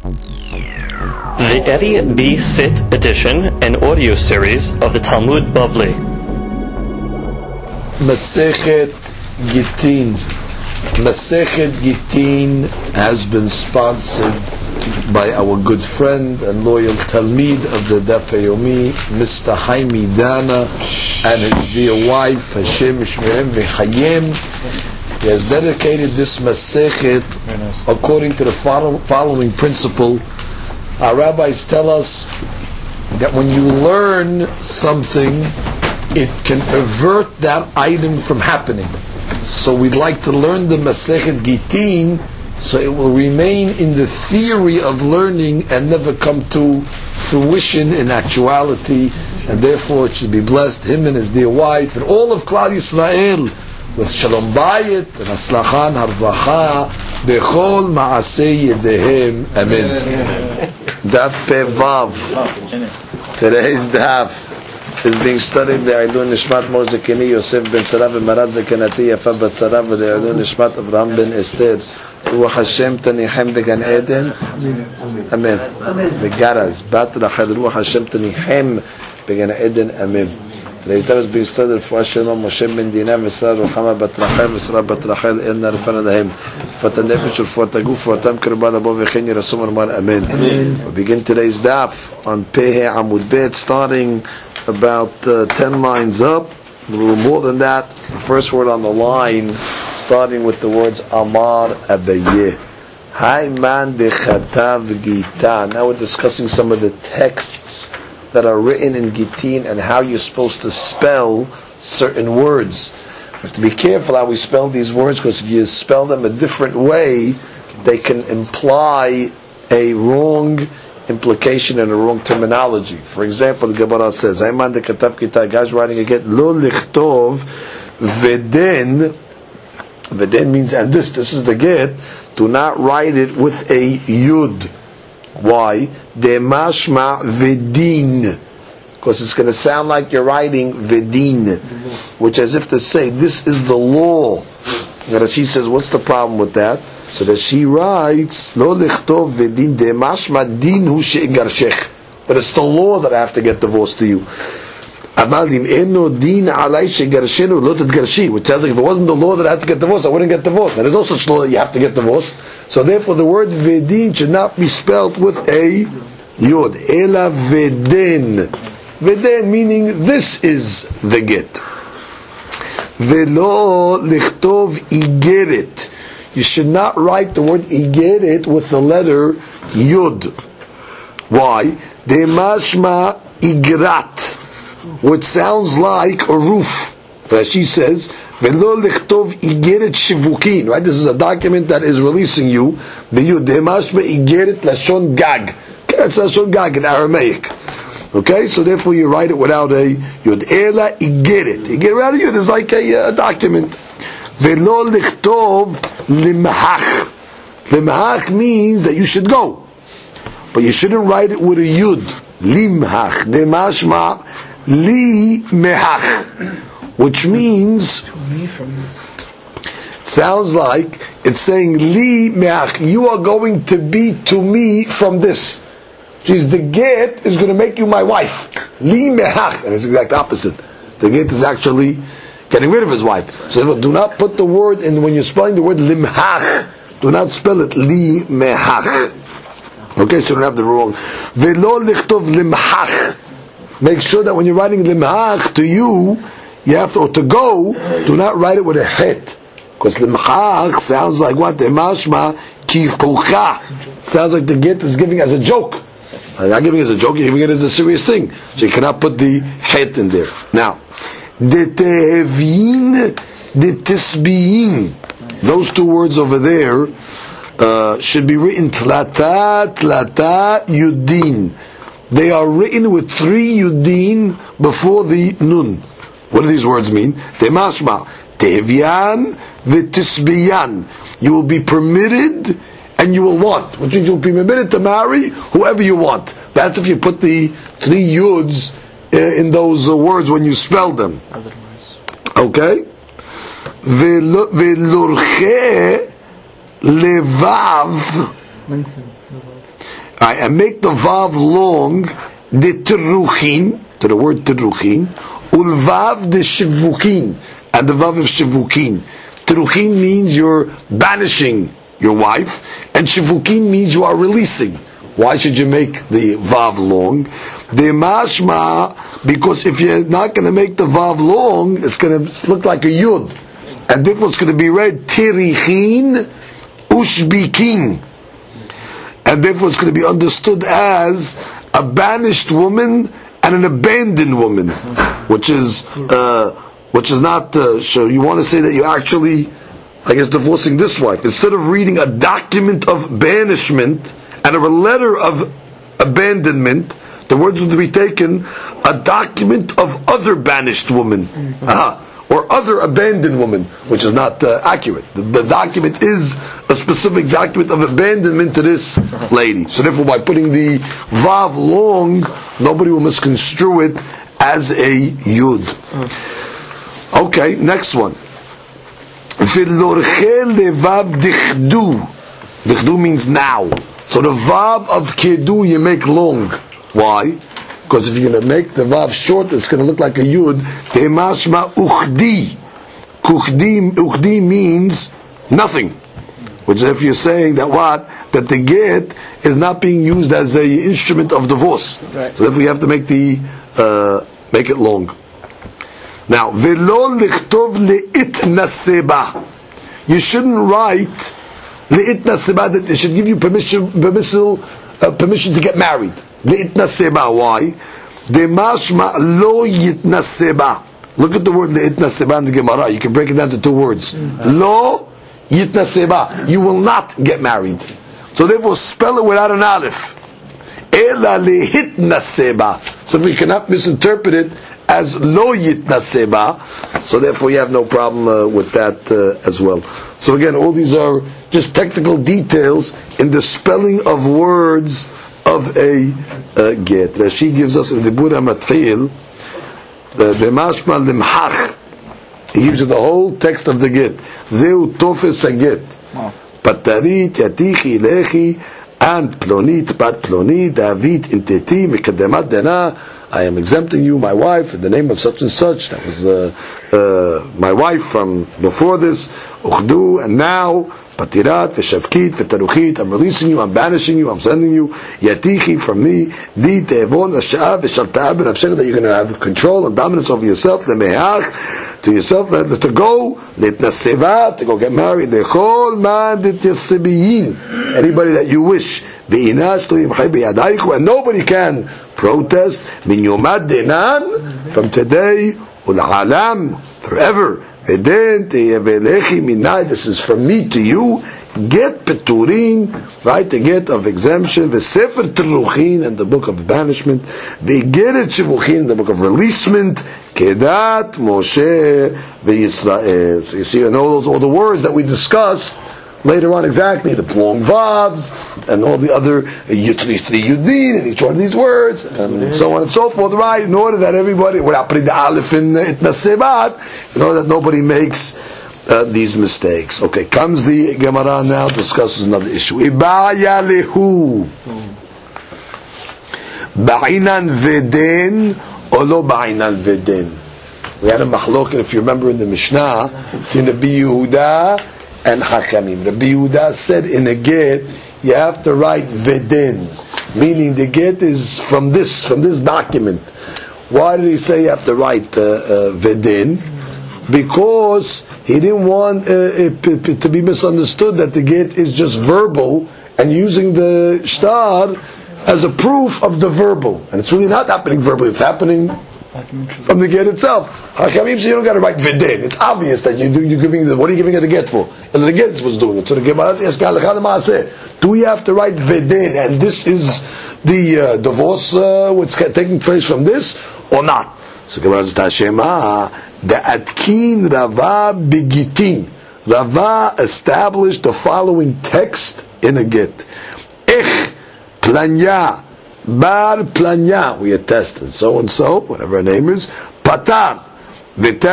The Eddie B. Sit edition and audio series of the Talmud Bavli. Masechet Gittin. Masechet Gittin has been sponsored by our good friend and loyal Talmid of the Daf Yomi, Mr. Haimi Dana, and his dear wife, Hashem Shmerem V'Chayem. He has dedicated this Masechet according to the following principle. Our rabbis tell us that when you learn something, it can avert that item from happening. So we'd like to learn the Masechet Gittin so it will remain in the theory of learning and never come to fruition in actuality, and therefore it should be blessed, him and his dear wife and all of Klal Yisrael, with Shalom Bayit and Atzlachan Harvacha Bechol Maaseh Yedehem. Amen. Daf Pevav. Today's Daf is being studied Le'ilun Nishmat Morzekini Yosef ben Tzara v'Marat Zekenati Yafa bat Tzara v'Le'ilun Nishmat Avraham ben Esther Ruach Hashem Tanichem Began Eden. Amen. Begaraz Bat Rachel Ruach Hashem Tanichem Began Eden. Amen. Today's Daf is being studied for Hashem Moshe ben Dinah v'Sara Ruchama bat Rachel v'Sara bat Rachel Elna Rifana Dahem Fata Nefesh Ufata Guf Fatam Kerban Abo V'Chen Yerasum Arman. Amen. We begin today's Daf on Pehe Amud Bet, starting about 10 lines up, a little more than that. The first word on the line, starting with the words Amar Abaye. Hai man dechatav Gita. Now we're discussing some of the texts that are written in Gittin and how you're supposed to spell certain words. We have to be careful how we spell these words, because if you spell them a different way, they can imply a wrong implication and a wrong terminology. For example, the Gemara says, "Ayman de katav kita." Guys writing again, "Lo lichtov veden." Veden means and this is the get. Do not write it with a yud. Why? De mashma vedin, because it's going to sound like you're writing vedin, which as if to say this is the law. And Rashi says, what's the problem with that? So that she writes, Lo lichtov vedin de mashma din hu she'garshech. That it's the law that I have to get divorced to you. Amalim eno din alay she'garshenu lo titgarshi. Which sounds like if it wasn't the law that I had to get divorced, I wouldn't get divorced. Now there's no such law that you have to get divorced. So therefore the word vedin should not be spelled with a yod. Ela veden. Veden meaning this is the get. Velo lichtov igeret. You should not write the word igeret with the letter yud. Why? De mashma igrat, which sounds like a roof. Rashi says, "Velo lichtov igeret shivukin." Right? This is a document that is releasing you. Biyud de mashma igeret lashon gag. That's lashon gag in Aramaic. Okay, so therefore you write it without a yud. Ela igeret. Igeret without a yud is like a document. Velo lichtov limhach. Limhach means that you should go, but you shouldn't write it with a yud. Limhach. Demashma li mehach, which means sounds like it's saying li mehach. You are going to be to me from this. Which the get is going to make you my wife. Li mehach, and it's the exact opposite. The get is actually getting rid of his wife. So do not put the word in when you're spelling the word limhach. Do not spell it li mehach. Okay, so you don't have the wrong. Velo lichtov limhach. Make sure that when you're writing limhach to you have to, or to go, do not write it with a het. Because limhach sounds like what? Demashma kikucha. Sounds like the get is giving as a joke. I'm not giving it as a joke, you're giving it as a serious thing. So you cannot put the het in there. Now, de tehevin, de tisbiyin. Those two words over there should be written tlata, tlata, yudin. They are written with 3 yudin before the nun. What do these words mean? Temashma, tehevyan, v'tisbiyan. You will be permitted and you will want. Which means you will be permitted to marry whoever you want. That's if you put the 3 yuds in those words when you spell them. Okay? Velurche levav Right, and make the vav long, the teruchin, to the word teruchin, ulvav the shivukin, and the vav of shivukin. Teruchin means you're banishing your wife, and shivukin means you are releasing. Why should you make the vav long? The mashma, because if you're not going to make the vav long, it's going to look like a yud, and therefore it's going to be read terichin ushbikin. And therefore it's going to be understood as a banished woman and an abandoned woman, which is not. So you want to say that you actually, I guess, divorcing this wife instead of reading a document of banishment and a letter of abandonment. The words would be taken a document of other banished woman. Or other abandoned woman, which is not accurate. The document is a specific document of abandonment to this lady. So therefore, by putting the vav long, nobody will misconstrue it as a yud. Okay, next one. Dichdu means now. So the vav of kedu you make long. Why? Because if you're going to make the vav short, it's going to look like a yud. Temashma uchdi. Uchdi means nothing. Which is if you're saying that what? That the get is not being used as a instrument of divorce. Right. So therefore you have to make make it long. Now, velo lichtov leitna seba. You shouldn't write leitna seba that it should give you permission to get married. Leitna seba. Why? Demashma lo yitna seba. Look at the word leitna seba in the Gemara. You can break it down to two words. Lo yitna seba. You will not get married. So therefore, spell it without an aleph. Ela lehitna seba. So we cannot misinterpret it as lo yitna seba. So therefore, you have no problem with that as well. So again, all these are just technical details in the spelling of words of a get. Rashi gives us in the Bura Matril the Mashma Limhach. He gives you the whole text of the get. Zeu tofes a get. Patarit yatichi lechi and plonit bat plonit David inteti mikademat dana. I am exempting you, my wife, in the name of such and such. That was my wife from before this. Uchdu, and now patirat v'shavkit v'taruchit. I'm releasing you. I'm banishing you. I'm sending you. Yatichi from me. Di te'evon ha'sha'ah v'shalta'ah b'nafshech, that you're going to have control and dominance over yourself. Lemeach, to yourself, to go litnaseva, to go get married. Lechol man dityasibiyin, anybody that you wish. Ve'inash lo yimchei b'yadaychu, and nobody can protest. Min yomad denan, from today ul'alam, forever. This is from me to you. Get peturin, right? The get of exemption. The sefer teruchin, and the book of banishment. The get shivuchin, the book of releasement. Kedat Moshe veYisrael. So you see, and all the words that we discussed later on, exactly the long vavs and all the other yudin and each one of these words and so on and so forth, right? In order that everybody, without putting the aleph in itna sebat, in order that nobody makes these mistakes. Okay, comes the Gemara now, discusses another issue. Ibaya lehu ba'inan veden or lo ba'inan veden. We had a machlok, if you remember in the Mishnah, in the Rabbi Yehuda and Hakamim. Rabbi Yehuda said in a get you have to write veden, meaning the get is from this document. Why did he say you have to write veden? Because he didn't want it to be misunderstood that the get is just verbal and using the shtar as a proof of the verbal, and it's really not happening verbally; it's happening from the get itself. Hakamim say you don't got to write veden. It's obvious that you're giving what are you giving it a get for? And the get was doing it. So the Gemara says, do we have to write veden? And this is the divorce what's taking place from this or not? So Gemara says, Tashema, the Atkin Rava Bigitin. Rava established the following text in a get. Ech planya bar planya, we attested so and so, whatever her name is, patar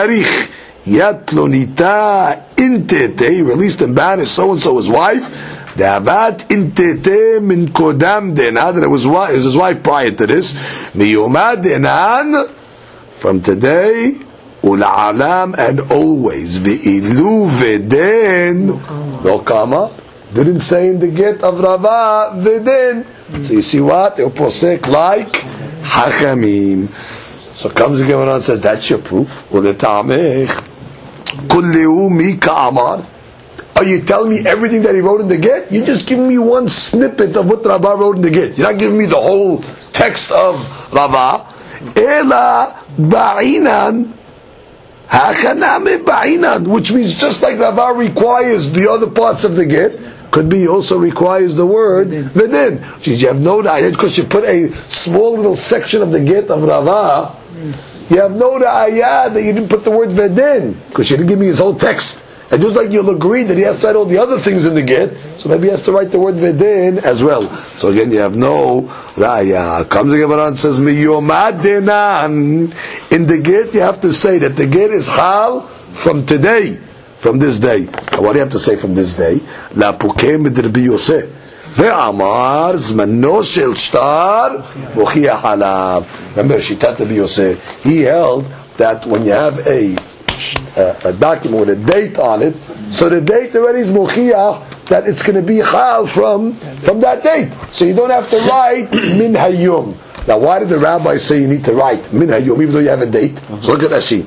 v'tarich yat plonita intete, released and banished so and so his wife, De'avat intete min kodam de'enan, and it was his wife prior to this. Miyomad de'enan, from today, ula'alam, and always. Ve'ilu veden, no kama, didn't say in the get of Rava, veden. So you see what? They'll posek like Hachamim. So comes the Gemara and says, that's your proof. Uletamech, kullehu mi ka'amar. Are you telling me everything that he wrote in the get? You're just giving me one snippet of what Rava wrote in the get. You're not giving me the whole text of Rava. Ela ba'inan, hachaname ba'inan, which means just like Rava requires the other parts of the get, could be also requires the word v'din. You have no idea because you put a small little section of the get of Rava. You have no idea that you didn't put the word v'din because you didn't give me his whole text. And just like you'll agree that he has to write all the other things in the get, so maybe he has to write the word v'din as well. So again, you have no raya. Comes the Gemara and says, "Miyomad denan." In the get, you have to say that the get is chal from today, from this day. And what do you have to say from this day? La pukem mit Rabbi Yosef. Ve'amar zmano shel shtar mochiyah halav. Remember, Shitat Rabbi Yosef. He held that when you have a document with a date on it, so the date already is mochiyah that it's going to be chal from that date. So you don't have to write min hayom. Now, why did the rabbi say you need to write min hayom even though you have a date? So look at Rashi.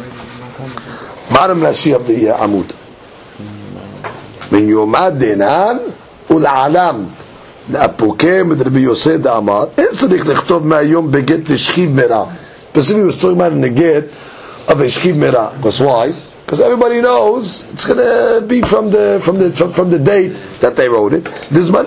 Bottom Rashi of the Amud. Min yomad denan ul'alam la'apukem et Rabbi Yosef da'amar en tzarich lechtov me'ayom beget l'shchiv mera. Specifically, he was talking about in the get of a shchiv mera. Because why? Because everybody knows it's going to be from the date that they wrote it.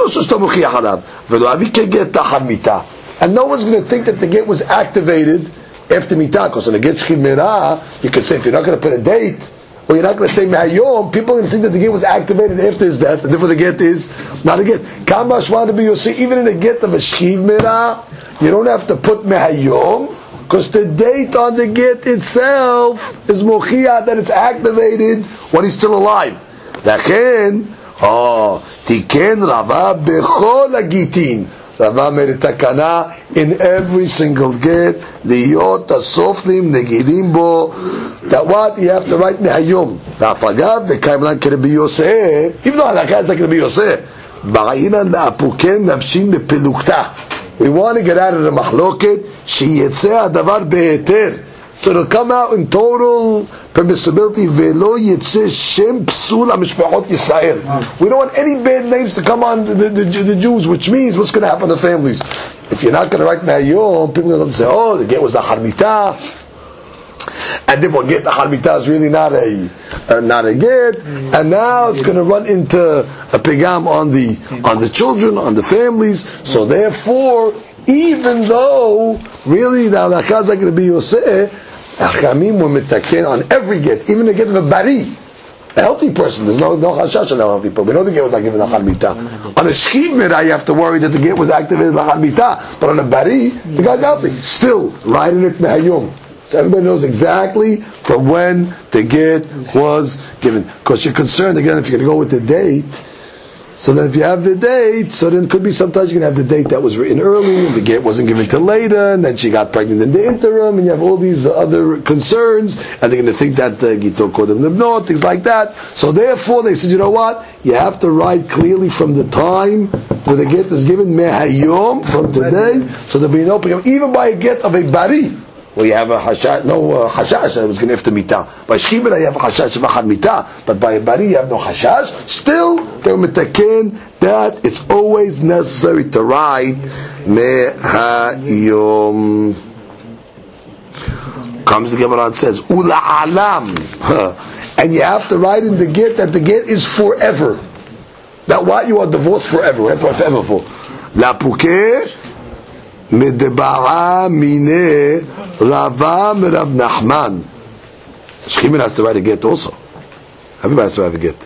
And no one's going to think that the get was activated after mitah. Because in the get shchiv mera, you could say if you're not going to put a date, or you're not going to say me'ayom, people are going to think that the get was activated after his death, and therefore the get is not a get. Kamash want to be, you see, even in a get of a shchiv mera, you don't have to put me'ayom, because the date on the get itself is mochiyah that it's activated when he's still alive. Lachen, tiken Rava bechol hagitin. Rava made a takana in every single get, liyot asoflim negidim bo, that what you have to write mehayom. Rafagav v'kaimlan kerebi Yosef, even though halakha is like Rabbi Yosef, ba'ayinan la'apuken nafshin bepelukta. We want to get out of the mahloket, sheyetzeh hadavar beheter. So it'll come out in total permissibility. Velo yetzeh shem psul hamishpachot Yisrael. We don't want any bad names to come on the Jews, which means what's going to happen to families? If you're not going to write me'ayom, people are going to say, oh, the get was a harmitah, and therefore get the harmitah is really not a get, and now it's going to run into a pigam on the children, on the families. So therefore, even though really the halakha is like Rabbi Yosef, Achamim were mitaken on every get, even the get of a bari, a healthy person. There's no chashash on a healthy person. We know the get was not given a harmitah. On a shchiv mera, you have to worry that the get was activated la harmitah, but on a bari, the guy's healthy. Still, writing it mehayom. So everybody knows exactly from when the get was given. Because you're concerned, again, if you're going to go with the date, so then if you have the date, so then it could be sometimes you're going to have the date that was written early, and the get wasn't given till later, and then she got pregnant in the interim, and you have all these other concerns, and they're going to think that Gito Kodem Lebno, things like that. So therefore, they said, you know what? You have to write clearly from the time where the get is given, Mehayom, from today, so there'll be no problem. Even by a get of a bari, well, you have a hashash, hashash that was going to have to mitah. By shchibah, you have a hashash of a mitah, but by a bari, you have no hashash. Still, they're mitaken that it's always necessary to write mehayom. Comes the Gemara and says ula'alam, and you have to write in the get that the get is forever. That what you are divorced forever. That's what forever for. La pukeh. Medebara mine Rava Rav Nachman. Shchimin has to write a get also. Everybody has to write a get.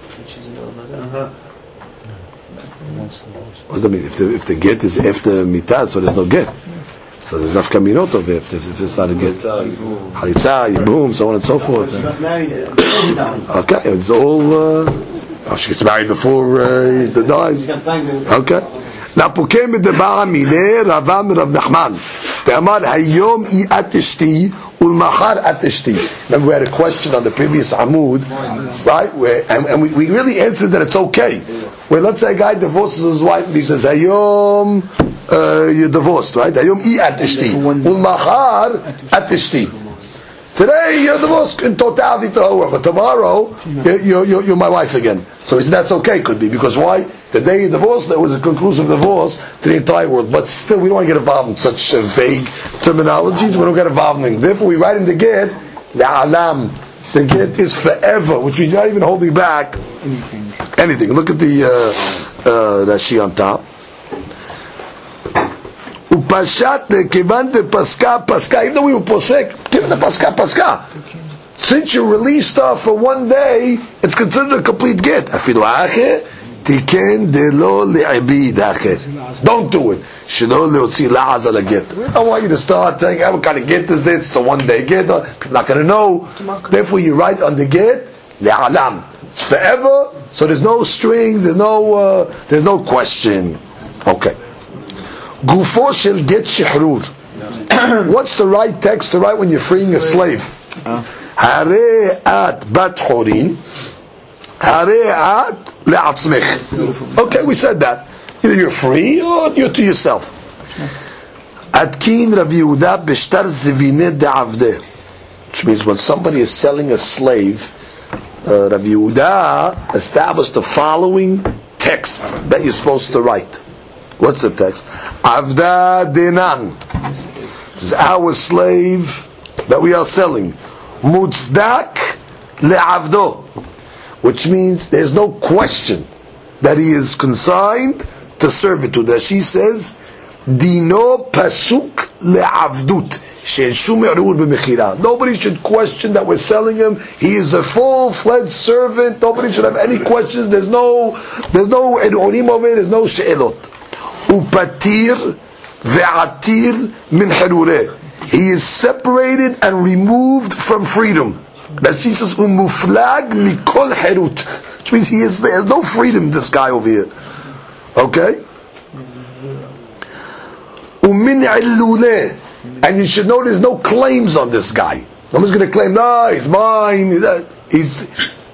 What does that mean? If the get is after mitah, so there's no get. So there's nafka minot of it. If it's not a get, halitza, yibum, so on and so forth. Okay, it's all. Oh, she gets married before he dies. Okay. לפוקה מדבר מיני רבה מרב נחמן תאמר היום היא את אשתי ולמחר את אשתי. Remember we had a question on the previous Amud, right? And we really answered that it's okay. Where let's say a guy divorces his wife and he says hayom you're divorced, right? hayom hi at ishti ulmachar at ishti. Today you're divorced in totality to her, but tomorrow you're my wife again. So he said that's okay, could be, because why? The day you divorced, there was a conclusive divorce to the entire world. But still, we don't want to get involved in such vague terminologies. We don't get involved in it. Therefore, we write in the get, the get is forever, which means you're not even holding back anything. Look at the Rashi on top. Upashat lekivan de paska. Even though we were posek, give the paska. Since you released her for one day, it's considered a complete get. Afilu ache tiken delo le'abid ache. Don't do it. Shelo leotzi la'azal a get. I don't want you to start saying, what kind of get is this? It's a one day get. People not going to know. Therefore, you write on the get le'alam. It's forever. So there's no strings. There's no question. Okay. Gufo shel get shihrur. What's the right text to write when you're freeing a slave? Hare at bat horin, hare at le'atzmech. Okay, we said that. Either you're free or you're to yourself. Atkin Rav Yehuda b'shtar zivine de'avdeh. Which means when somebody is selling a slave, Rav Yehuda established the following text that you're supposed to write. What's the text? Avda denan. This is our slave that we are selling. Mutzdak le'avdo, which means there's no question that he is consigned to servitude. As she says, dino pasuk le'avdut, she'en shum erur b'mechira. Nobody should question that we're selling him. He is a full-fledged servant. Nobody should have any questions. There's no eronim of it. There's no she'elot. Upatir ve'atir min herureh. He is separated and removed from freedom. That she says, umuflag mikol herut, which means there's no freedom, this guy over here. Okay? Umin illune, and you should know there's no claims on this guy. No one's going to claim, no, he's mine. He's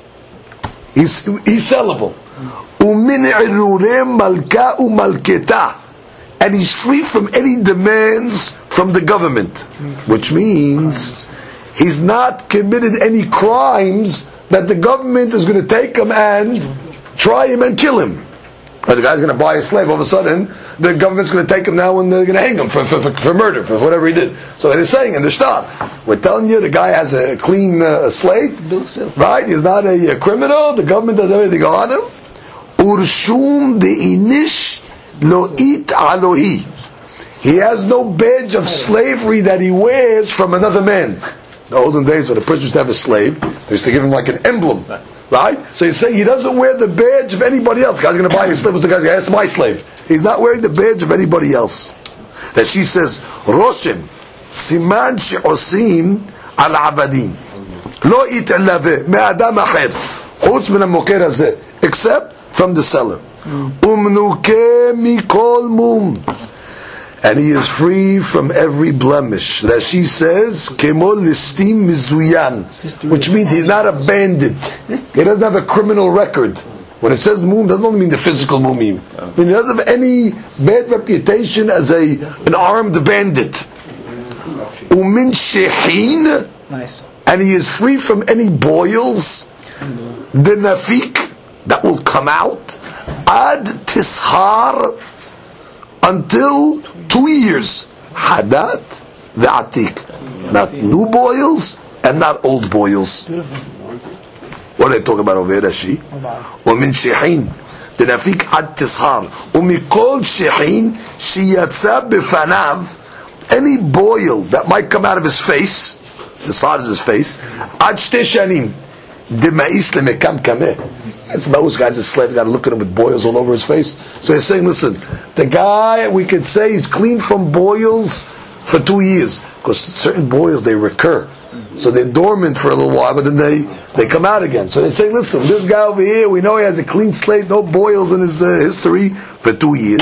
sellable. Umin illune malka umalketa. And he's free from any demands from the government, which means he's not committed any crimes that the government is going to take him and try him and kill him. Or the guy's going to buy a slave, all of a sudden the government's going to take him now and they're going to hang him for murder, for whatever he did. So they're saying in the shtar, we're telling you the guy has a clean slate, right? He's not a criminal, the government does everything on him. Urshum de inish Lo'it alohi. He has no badge of slavery that he wears from another man. In the olden days, when a person used to have a slave, they used to give him like an emblem, right? So you say he doesn't wear the badge of anybody else. The guy's going to buy a slave. The guy's going to that's my slave. He's not wearing the badge of anybody else. That she says, Roshem, siman she'osim al avadim. Lo'it alave me'adam acher. Chutz min ha-moker hazeh. Except from the seller. Umnuke mikol mum, and he is free from every blemish. Rashi says kemol listim mizuyan, which means he's not a bandit. He doesn't have a criminal record. When it says mum, doesn't only mean the physical mumim. I mean, he doesn't have any bad reputation as an armed bandit. Umin shehin, and he is free from any boils. The nafik that will come out. Ad tishar, until 2 years. Hadat ve'atik. Not new boils and not old boils. What are they talking about over here, Rashi? Umin shehin. The nafik ad tishar. Umikol shehin shiyatza befanav. Any boil that might come out of his face, tishar is his face, ad shte shanim. Dema'is lemekam kameh. That's most guy's a slave. You got to look at him with boils all over his face. So he's saying, listen, the guy we could say he's clean from boils for 2 years, because certain boils they recur, so they're dormant for a little while, but then they they come out again. So they say, listen, this guy over here, we know he has a clean slate, no boils in his history for 2 years.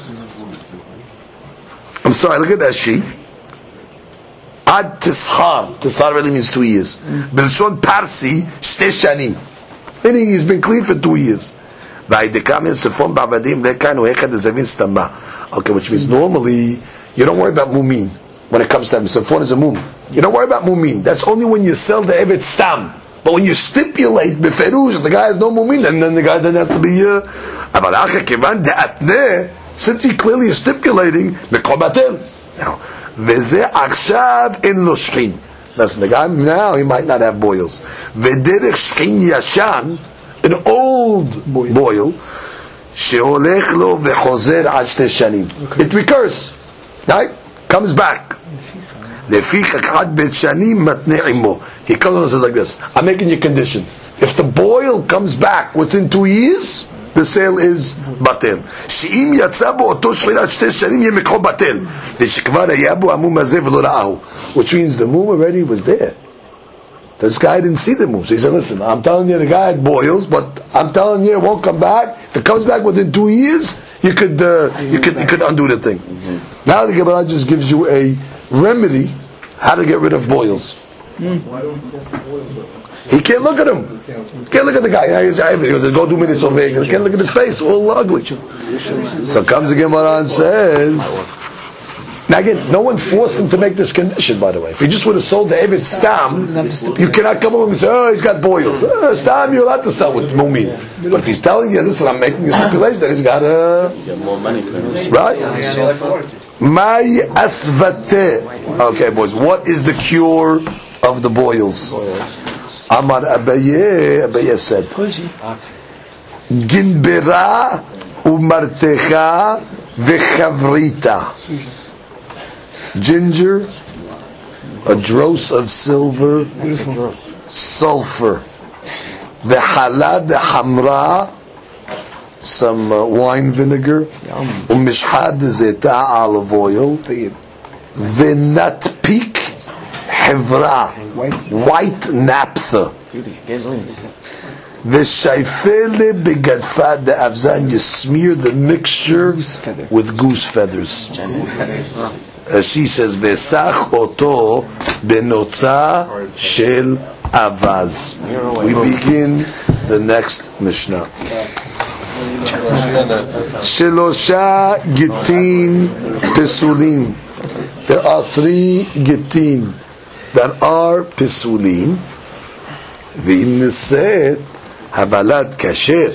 I'm sorry, look at that sheet. Ad Tishar. Tishar really means 2 years. Bilshon Parsi, Shte Shanim. Meaning he's been clean for 2 years. Okay, which means normally you don't worry about mumin when it comes to him. Safon is a mum. You don't worry about mumin. That's only when you sell the evet stam. But when you stipulate beferush, the guy has no mumin, and then the guy then has to be since he clearly is stipulating mekobatel. Now, veze akshav in lo shchin. Listen, the guy now he might not have boils. Vederech shchin yashan, an old boil, sheholech lo vechozer ad shte shanim. It recurs, right? Comes back. Lefichach ad bet shanim matne imo. He comes and says like this: I'm making you a condition. If the boil comes back within 2 years, the sale is batel. She'im yatsa bo oto shchirat shte shanim yemekho batel. V'shekvar haya bo amum hazeh v'lo ra'ahu. Which means the mum already was there. This guy didn't see the mum. So he said, listen, I'm telling you the guy had boils, but I'm telling you it won't come back. If it comes back within 2 years, you could undo the thing. Now the Gemara just gives you a remedy how to get rid of boils. He can't look at him. Can't look at the guy. He goes, go do minis over here. Can't look at his face, all ugly. So comes the Gemara and says, now again, no one forced him to make this condition, by the way. If he just would have sold the Evet Stam, you cannot come along and say, oh, he's got boils. Stam, you're allowed to sell with Mumin. But if he's telling you, listen, I'm making a stipulation, then he's got more money. Right? My asvate. Okay, boys, what is the cure of the boils? Amar Abaye said, Ginbera umartecha v'chavrita. Ginger, a dross of silver, sulfur, v'halad hamra, some wine vinegar, umishhad zeta olive oil, v'natpik hevra, white naphtha, v'shayfele begadfad de avzan, you smear the mixture with goose feathers. She says, "Vesach oto benotza shel avaz." We begin the next Mishnah. Shelosha gitin pesulim. There are 3 gitin that are pesulim. V'imneset habalad kasher.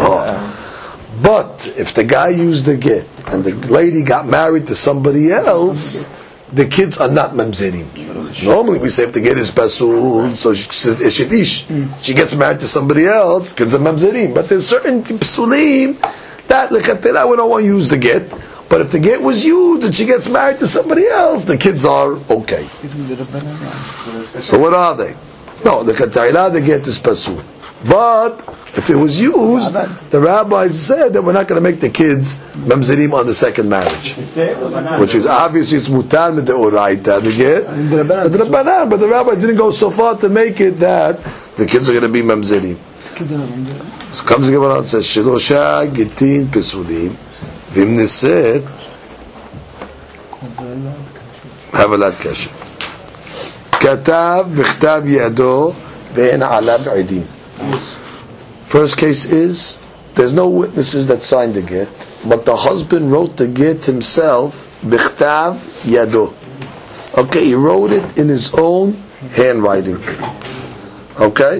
But if the guy used the get and the lady got married to somebody else, the kids are not mamzerim. Normally we say if the get is pasul, so she gets married to somebody else, kids are mamzerim. But there's certain pasulim that lechatela we don't want to use the get. But if the get was used and she gets married to somebody else, the kids are okay. So what are they? No, lechatela the get is pasul. But if it was used, the rabbis said that we're not going to make the kids mamzerim on the second marriage, which is obviously it's mutar mit the oraita the get, but the rabbi didn't go so far to make it that the kids are going to be mamzerim. So comes the Gemara and says shelosha gitin pesulim v'imneset havelat kasher katav b'chtav yado ve'en alav edim. First case is there's no witnesses that signed the get, but the husband wrote the get himself, bichtav yado. Okay, he wrote it in his own handwriting. Okay?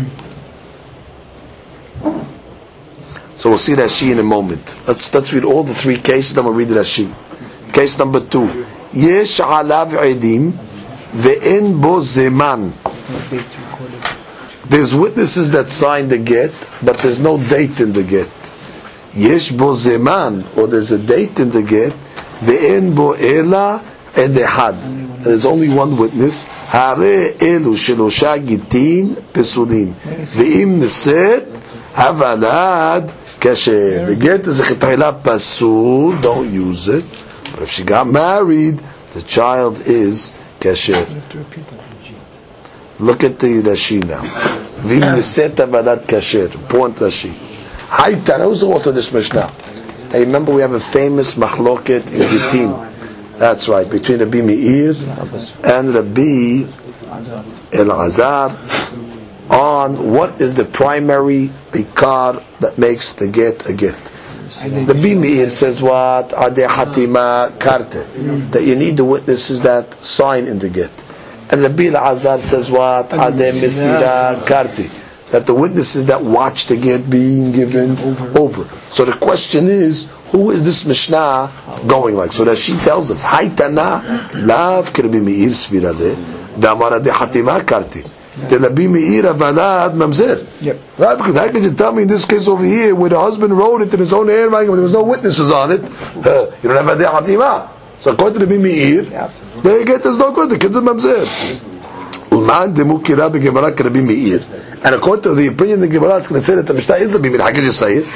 So we'll see Rashi in a moment. Let's read all the 3 cases, then we'll read Rashi. Case number 2. Yesh alav edim ve'en bo zeman. There's witnesses that signed the get, but there's no date in the get. Yesh bo zeman, or there's a date in the get. Ve'en bo ela ed ehad. There's only one witness. Hare elu shelosha gitin pesulim. Ve'im neset havalad kasher. The get is a chetayla pasul. Don't use it. But if she got married, the child is kasher. Look at the Rashi now. V'imniseta vadat kasher. Point Rashi. Haitana, who's the author of this Mishnah? Hey, remember we have a famous machloket in Gittin. That's right, between Rabbi Meir and Rabbi Elazar on what is the primary ikar that makes the get a get. Rabbi Meir says what? Adeh hatima karte. That you need the witnesses that sign in the get. And Rabbi Elazar says what? Adeh mesira karte. That the witnesses that watch the get being given over. So the question is, who is this Mishnah going like? So that she tells us, Haitana lav Rabbi Meir svirade damara de hatima karti. The Rabbi Meir avalad mamzer. Right? Because how could you tell me in this case over here where the husband wrote it in his own handwriting, there was no witnesses on it? You don't have a de hatima. So according to Rabbi Meir, they get there's no good. The kids are mamzer. Uman demukira begemara Rabbi Meir. And according to the opinion of the Gemara, it's going to say that the Mishnah is a bimir. How can you say it?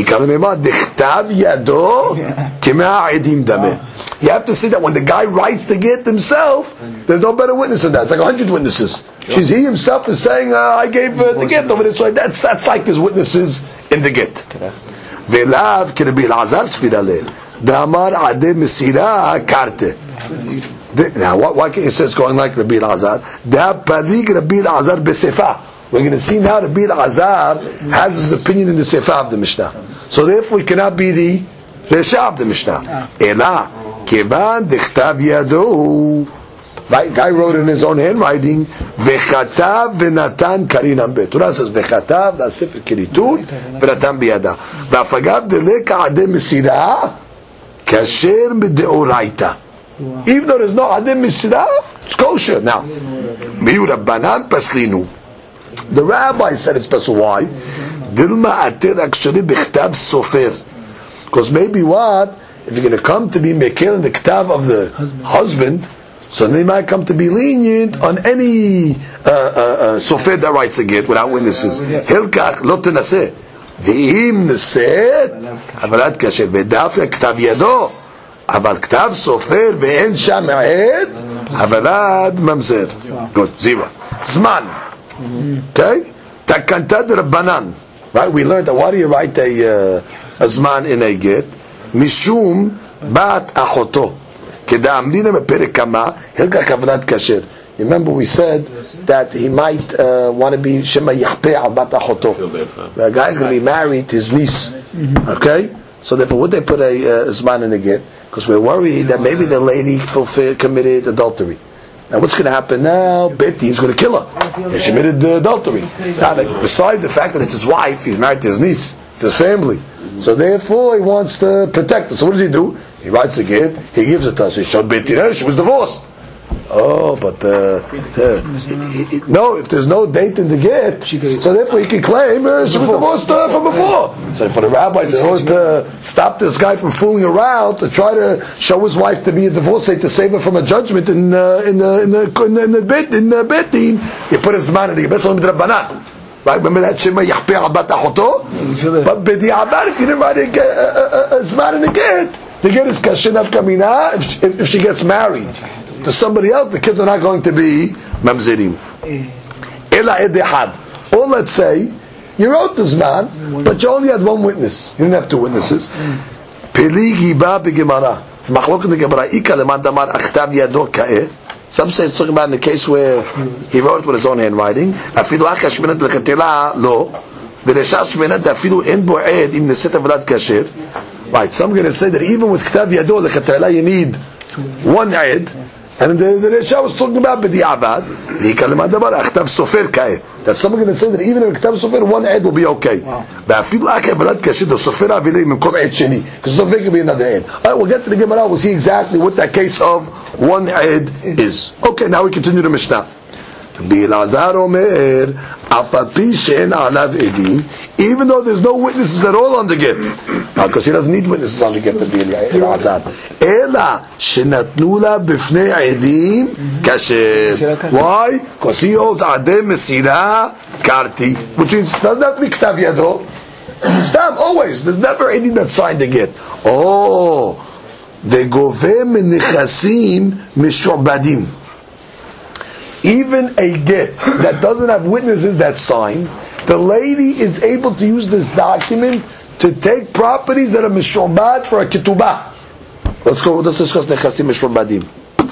You have to see that when the guy writes the get himself, there's no better witness than that. It's like 100 witnesses. He himself is saying, I gave the get over there. So that's like his witnesses in the get. Velav can be Lazar Sfirale. Damar Ade Mesira Karte. Now, why can't you say it's going like Rabbi Lazar? Da Palig Rabbi Lazar Besefa. We're going to see now that Rabbi Elazar has his opinion in the Sefer of the Mishnah. So therefore he cannot be the Resha of the Mishnah. Ela, Kevan Dichtav Yado. Right? Guy wrote in his own handwriting, Vechatav Venatan Karinam Bet. Torah says, Vechatav, that's Sefer Kiritut, Venatan Biyada. Vafagav Deleka Adem Mesira, Kasher Mideoraita. Even though there's no Adem Mesira, it's kosher. Now, Miyu Rabbanan Paslinu. The rabbi said it's special. Why? Dilma atir actually b'chtav sofer. Because maybe what? If you're going to come to be mekil in the ktav of the husband, so they might come to be lenient on any sofer that writes a get without witnesses. Hilkach lo tenaseh. V'im neset avalat kasher v'daf ktav yado. Aval ktav sofer ve'en sham ed avalat mamzer. Good. 0. Zman. Okay? Takantad Rabbanan. Right? We learned that why do you write a zman in a get? Mishum bat achoto. Kedamrina beperek kama hilka kavanat kasher. Remember we said that he might want to be shema yahpeh al bat achoto. The guy's going to be married to his niece. Okay? So therefore would they put a zman in a get? Because we're worried that maybe the lady committed adultery. Now what's going to happen now? Betty is going to kill her. She committed adultery. Now, besides the fact that it's his wife, he's married to his niece. It's his family. So therefore he wants to protect her. So what does he do? He writes a get, he gives it to her. So he showed Betty, she was divorced. Oh, but no, if there's no date in the get, so therefore he can claim she was divorced from before. So for the rabbis, in order to stop this guy from fooling around, to try to show his wife to be a divorcee, to save her from a judgment in bet din, you put his man in the get. Right? Remember that Shema Yahpeh al bat achoto? But b'di'abar, if you didn't write a zman in the get is kashin of kamina if she gets married to somebody else, the kids are not going to be mamzerim. Ela edehad. Or let's say you wrote the zman, but you only had one witness. You didn't have two witnesses. Peligi ba b'gemara. It's machlok in the Gemara. Ika leman damar achtav yado ka'eh. Some say it's talking about in the case where he wrote it with his own handwriting. Afilu akash minat lekatela lo. V'reshash minat afilu en bo'ed im neset avlat kasher. Right. Some are going to say that even with ktav yado lekatela you need one ed. And the Resha was talking about b'di'avad. That some are going to say that even in Ktav Sofer, one ed will be okay. Because Sofer can be another ed. Alright, we'll get to the Gemara, we'll see exactly what that case of one ed is. Okay, now we continue the Mishnah. Bilazar Omer, even though there's no witnesses at all on the get, because he doesn't need witnesses on the get to be Bilazar. Ela shenatnula b'fnei edim kasher. Why? Because he holds adem mesira karti, which means it doesn't have to be ktav yado. Stam always. There's never anything that signed the get. Oh, the govem nechasim mishubadim. even a get that doesn't have witnesses that signed, the lady is able to use this document to take properties that are mishubad for a ketubah. Let's discuss nechasim mishubadim.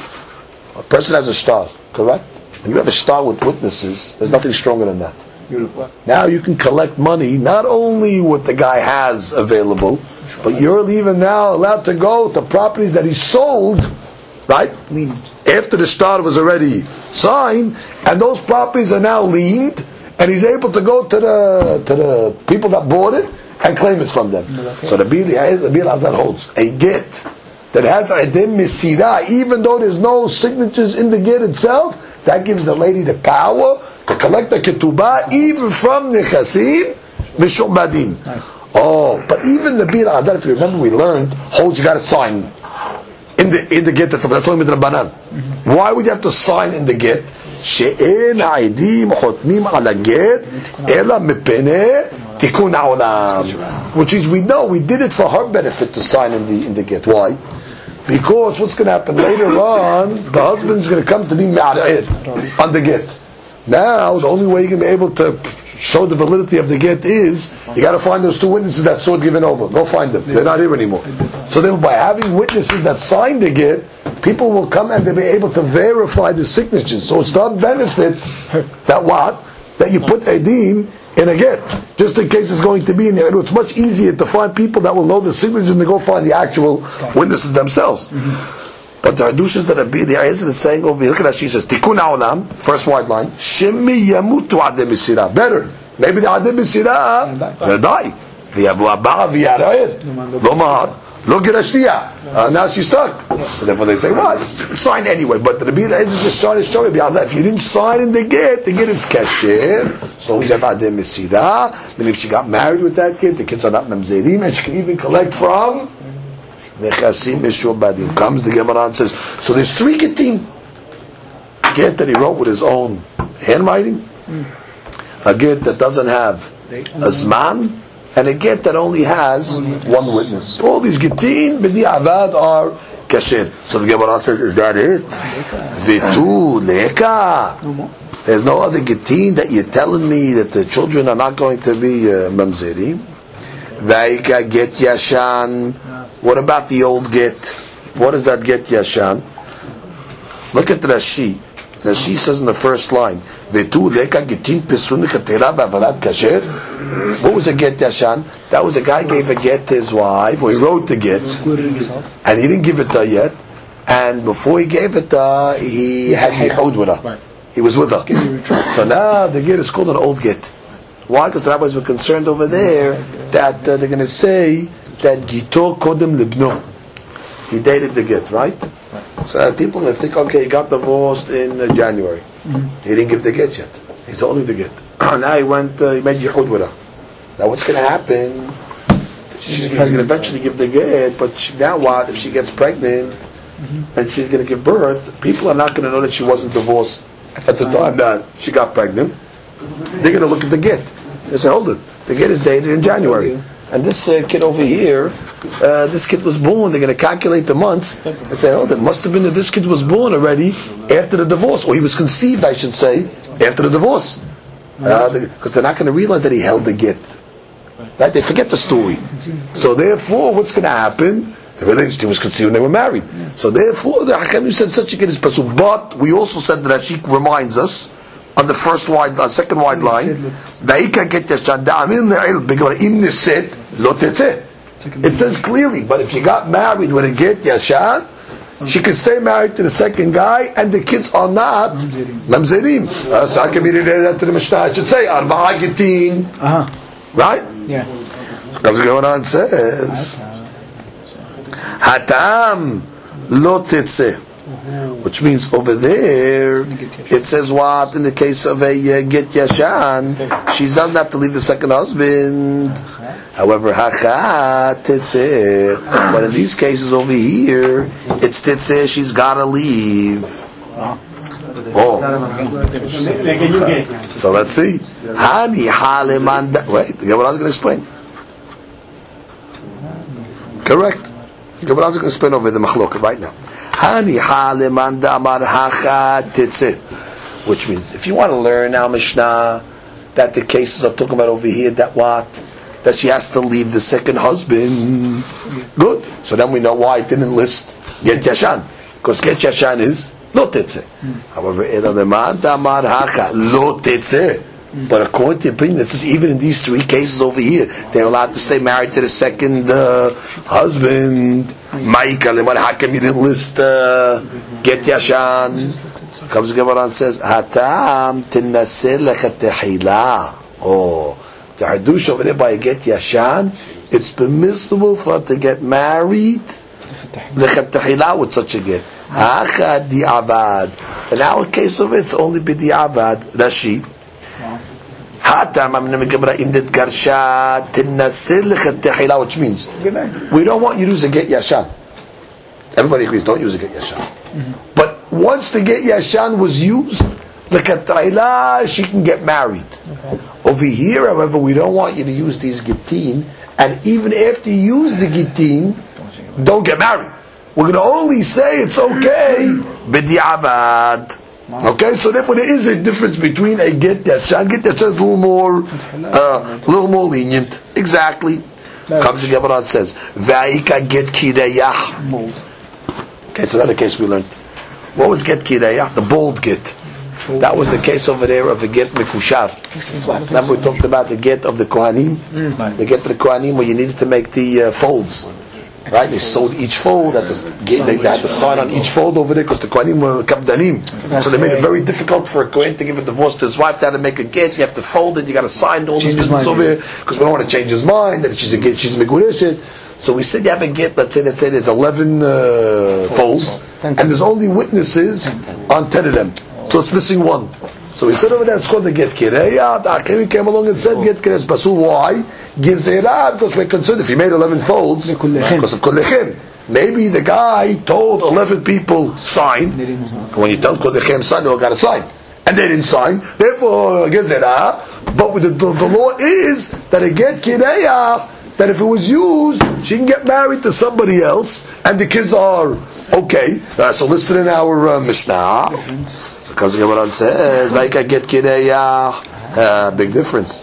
A person has a star, correct? And you have a star with witnesses. There's nothing stronger than that. Beautiful. Now you can collect money, not only what the guy has available, but you're even now allowed to go to properties that he sold, right? After the star was already signed, and those properties are now liened, and he's able to go to the people that bought it and claim it from them. So the Bir Hazar holds a get that has Edim Mesira, even though there's no signatures in the get itself, that gives the lady the power to collect the ketubah even from Nechasim Mishubadim. Nice. Oh, but even the Bir Hazar, if you remember, we learned holds you got to sign in the get. That's only with Rabbanan. Why would you have to sign in the get? She'en ha'edim chotmim ala get ela mipnei tikun ha'olam. Which is, we know we did it for her benefit to sign in the get. Why? Because what's going to happen later on, the husband's going to come to be married on the get. Now, the only way you're going to be able to show the validity of the get is, you got to find those two witnesses that saw it given over. Go find them. They're not here anymore. So then by having witnesses that signed the get, people will come and they'll be able to verify the signatures. So it's not benefit that what? That you put edim in a get, just in case it's going to be in there. It's much easier to find people that will know the signatures and to go find the actual witnesses themselves. But the Hadushas that Rabbi Eliezer is saying over here, look at that, she says, Tikun ha'olam, first wide line, Shemi yamutu adem misira. Better. Maybe the adem misira, they'll die. V'yavu abba v'yarayir. Lo mahar. Lo gerashtiya. Now she's stuck. So therefore they say, what? Sign anyway. But the Rabbi Eliezer just trying to show you, if you didn't sign in the get is kasher. So he's have adem misira. And if she got married with that kid, the kids are not mamzerim, and she can even collect from Nechasim Mishubadim. Comes the Gemara and says, so there's three getim. Get that he wrote with his own handwriting, a get that doesn't have a zman, and a get that only has one witness. All these getim b'di avad are kasher. So the Gemara says, is that it? Vitu leka. There's no other getim that you're telling me that the children are not going to be mamzerim. Vaika get yashan. What about the old get? What does that get yashan? Look at Rashi. Rashi says in the first line, "Vetu leka getin pesun katera ba'avadat kasher." What was a get yashan? That was a guy gave a get to his wife, or he wrote the get, and he didn't give it to her yet. And before he gave it to her, he had yichud with her. He was with her. So now the get is called an old get. Why? Because the rabbis were concerned over there that they're going to say that Gito Kodem Libno. He dated the get, right? So people may think, okay, he got divorced in January. He didn't give the get yet. He's holding the get. Now he made Yehud with her. Now what's going to happen? He's going to eventually give the get, but now what? If she gets pregnant and she's going to give birth, people are not going to know that she wasn't divorced at the time that she got pregnant. They're going to look at the get. They say, hold it. The get is dated in January. And this kid over here, this kid was born, they're going to calculate the months and say, oh, it must have been that this kid was born already after the divorce, or he was conceived, I should say, after the divorce. Because they're not going to realize that he held the get. Right? They forget the story. So therefore, what's going to happen? The relationship was conceived when they were married. So therefore, the Hakam said such a kid is pasul. But we also said that Rashi reminds us, on the second wide line, it says clearly, but if you got married with a get yashan, she can stay married to the second guy, and the kids are not mamzerim. So I can be related to the Mishnah. I should say arba'a getin, right? Yeah. Comes going on says hatam lo tetzeh. Which means over there, it says what? In the case of a get yashan, she doesn't have to leave the second husband. However, hacha tetzeh. But in these cases over here, it's tetzeh, she's got to leave. Oh. So let's see. Hani halemanda. Wait, the Gemara is going to explain. Correct. The Gemara is going to explain over the machloket right now. Hani halemanda amar hacha tetzeh. Which means, if you want to learn our Mishnah, that the cases are talking about over here, that what? That she has to leave the second husband. Good. So then we know why it didn't list Get Yashan. Because Get Yashan is Lo Tetzeh. However, Lo Tetzeh. But according to the opinion that says even in these three cases over here, they're allowed to stay married to the second husband. Ma'ika lemar, how come you didn't list Get Yashan? So comes the Gemara and says, Hatam tinaseh lechatehila. Oh, the hadush over there by Get Yashan, it's permissible for her to get married lechatehila with such a get. Hacha di'avad. In our case of it, it's only b'di'avad. Rashi. Which means we don't want you to use a get yashan. Everybody agrees, don't use a get yashan. But once the get yashan was used, she can get married. Over here, however, we don't want you to use these gitin, and even after you use the gitin, don't get married. We're going to only say it's okay b'di'avad. Okay, so therefore there is a difference between a get yashan. Get yashan is a little more lenient. Exactly. Comes the Gemara and says, "Va'ika get kireyah." Okay, so another case we learned. What was get kireyah? The bold get. That was the case over there of the get mekushar. Remember we talked about the get of the kohanim, the get of the kohanim where you needed to make the folds. Right, they sold each fold. They had to sign on each fold over there because the Kohanim were kapdanim. So they made it very difficult for a Kohen to give a divorce to his wife. They had to make a get. You have to fold it. You got to sign all this business over here because we don't want to change his mind that she's a get. She's megureshet. So we said you have a get. Let's say there's 11 folds, and there's only witnesses on 10 of them. So it's missing one. So we said over there it's called the get kireya. The Achim came along and said get kireya basul. Why? Gizera, because we're concerned if he made 11 folds because of kolechem. Maybe the guy told 11 people sign. When you tell kolechem sign, they all got to sign, and they didn't sign. Therefore gizera. But the law is that a get kireya, that if it was used, she can get married to somebody else, and the kids are okay. So listed in our Mishnah. Because the Gemara says, like I get kireya, big difference.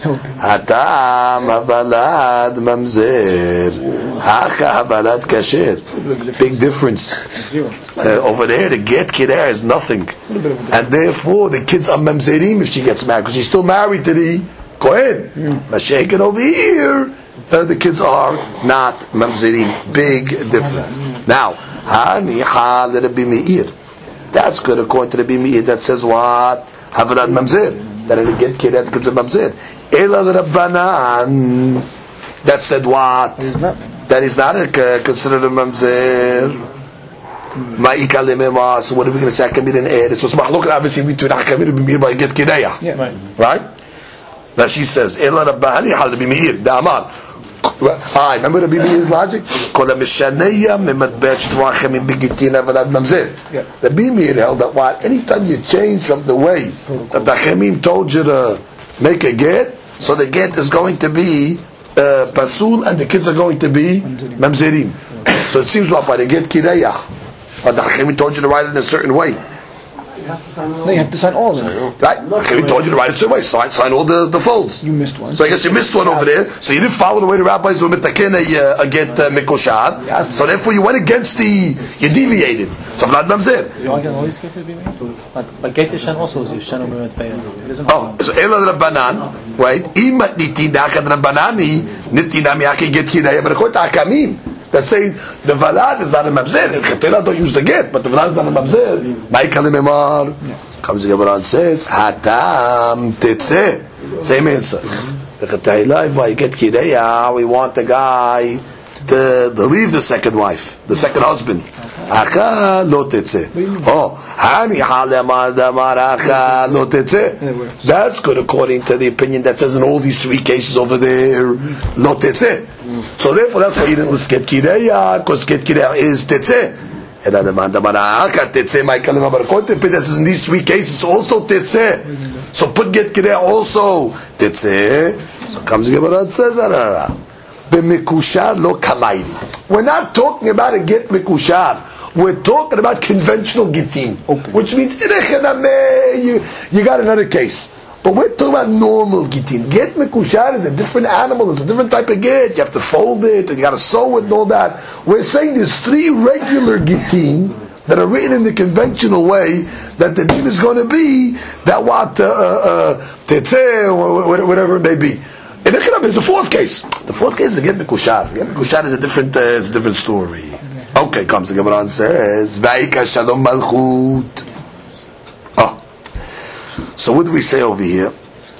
Hatam havalad mamzer, hacha havalad kasher. Big difference. Over there, the get kireya is nothing, and therefore the kids are mamzerim if she gets married because she's still married to the kohen. Mashiach over here, the kids are not mamzerim. Big difference. Now, hani hal Rabbi Meir. That's good according to the Bimiyah that says what? Havrad Mamzer. That it'll get kids a Mamzer. Ela Rabbanan. That said what? That is not considered a Mamzer. Ma'ika lemema. So what are we going to say? Akamir and Ed. So look at obviously between Akamir and Bimiyah by get Kidayah. Right? Now she says, Ela Rabbani hal Bimiyah. Da'amar. Remember the BB's logic? The BB held that what? Anytime you change from the way that the Chemim told you to make a get, so the get is going to be pasul and the kids are going to be mamzerim. So it seems what by the get kirayah, but the Chemim told you to write it in a certain way. No, you have to sign all of them. Right? Okay, we told you to write it a certain way. Sign all the folds. You missed one. So I guess you missed one over there. So you didn't follow the way the rabbis were mitaken get mikoshad. So therefore you went against you deviated. So Vlad Mamzer. You argue in all these cases be made? But Get Yashan also is Yashan Ubemet Be'er. Oh, so Ela Rabbanan, right? Imat nitina kad Rabbanani, nitina miyaki get hidayah. But according to Hakamim, that say the valad is not a mamzer. The chetela don't use the get, but the valad is not a mamzer. Ma'ikalim emar. Comes the Gemara and says, Hatam tetzeh. Same answer. The chetela, by get kireya, we want the guy to leave the second wife, the second husband. Acha lo tetzeh. Oh, hani halema damar acha lo tetzeh. That's good according to the opinion that says in all these three cases over there, lo tetzeh. So therefore, that's why you didn't list get kireya, because get kireya is tetzeh. And then the man damar acha tetzeh. My kalima barakot. That says in these three cases also tetzeh. So put get kireya also tetzeh. So comes the Gemara and says, B'mekushar lo kamayri. We're not talking about a get mekushar. We're talking about conventional gitin, which means you got another case. But we're talking about normal gitin. Get mekushar is a different animal, it's a different type of get. You have to fold it, and you got to sew it and all that. We're saying there's 3 regular gitin that are written in the conventional way, that the din is going to be that what tetzeh or whatever it may be. In Echanam, there's a 4th case. The 4th case is a get mekushar. Get mekushar is a different story. Okay, comes the Gemara and says, "Va'ika shalom malchut." So what do we say over here?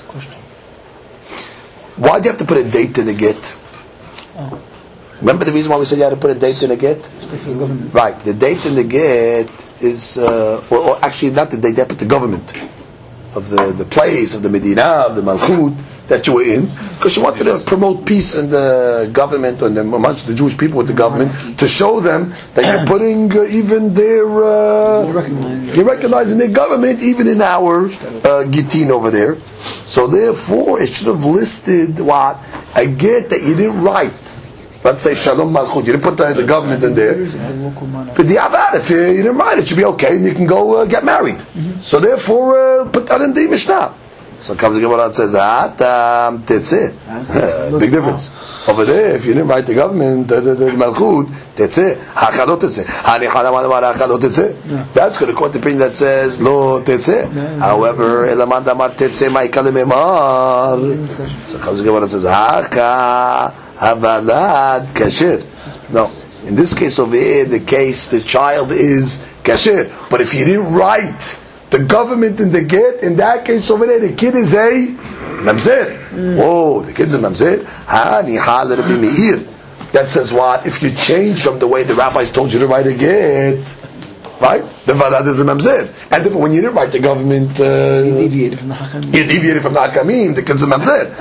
Why do you have to put a date in a get? Remember the reason why we said you had to put a date in a get? Right. The date in the get is, or actually not the date, they put the government of the place, of the Medina, of the Malchut that you were in, because you wanted to promote peace in the government and amongst the Jewish people with the government, to show them that you're putting even their, you're recognizing their government even in our Gittin over there. So therefore, it should have listed what? A get that you didn't write. Let's say Shalom Malchut. You didn't put the government in there. But the Avad, if you didn't write it, should be okay, and you can go get married. So therefore, put that in the Mishnah. So comes the Gemara and says, tetzeh. Big difference. Over there, if you didn't write the government, the Malchut, tetzeh. Hachadot tetzeh. Hachadot tetzeh. That's going to quote the opinion that says, lo tetzeh. However, elamad amar tetzeh ma'ikal memar. So comes the Gemara and says, haka havalad kasher. No. In this case over here, the child is kasher. But if you didn't write the government in the get, in that case over there, the kid is a mamzer. Oh, the kid's a mamzer. That says what? If you change from the way the rabbis told you to write a get, right? The valad is a mamzer. And therefore, when you didn't write the government, you deviated from the hakamim. The kid's a mamzer.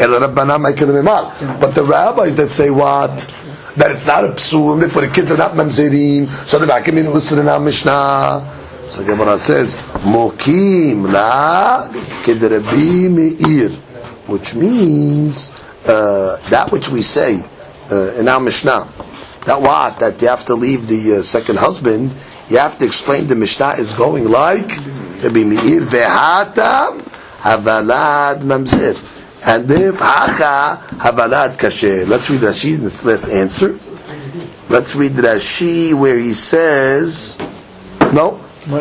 But the rabbis that say what? That it's not a psul, and therefore the kids are not mamzerim, so the hakamim listed in our Mishnah. So Gemara says, Mokim la kedrabi meir, which means that which we say in our Mishnah, that you have to leave the second husband. You have to explain the Mishnah is going like Rabbi Meir ve'hatam havalad mamzer, and if hacha havalad kasher. Let's read Rashi in this last answer. Let's read Rashi where he says, no.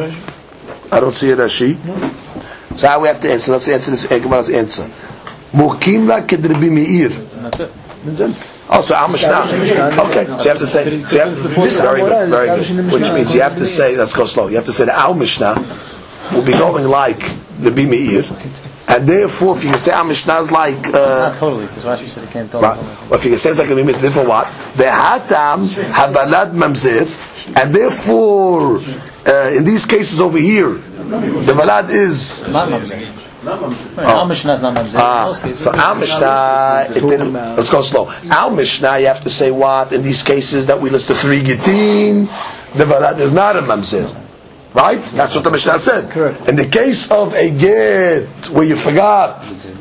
I don't see a Rashi. So how we have to answer? Let's answer this. Gemara's answer. Mukim la kedrebi meir. That's it. Oh, so our Mishnah. Okay. So you have to say. Very good. Very good. Which means you have to say. Let's go slow. You have to say that our Mishnah will be going like Rabbi Meir, and therefore, if you can say our Mishnah is like. Not totally, because Rashi said it can't tell. Right. Well, if you can say it's like Rabbi Meir, therefore what? Ve'hatam havalad mamzer, and therefore. In these cases over here, the valad is not mamzer. Our Mishnah is not mamzer. So our Mishnah, it didn't. Let's go slow. Our Mishnah, you have to say what in these cases that we list the 3 gitin, the valad is not a mamzer, right? That's what the Mishnah said. Correct. In the case of a get where you forgot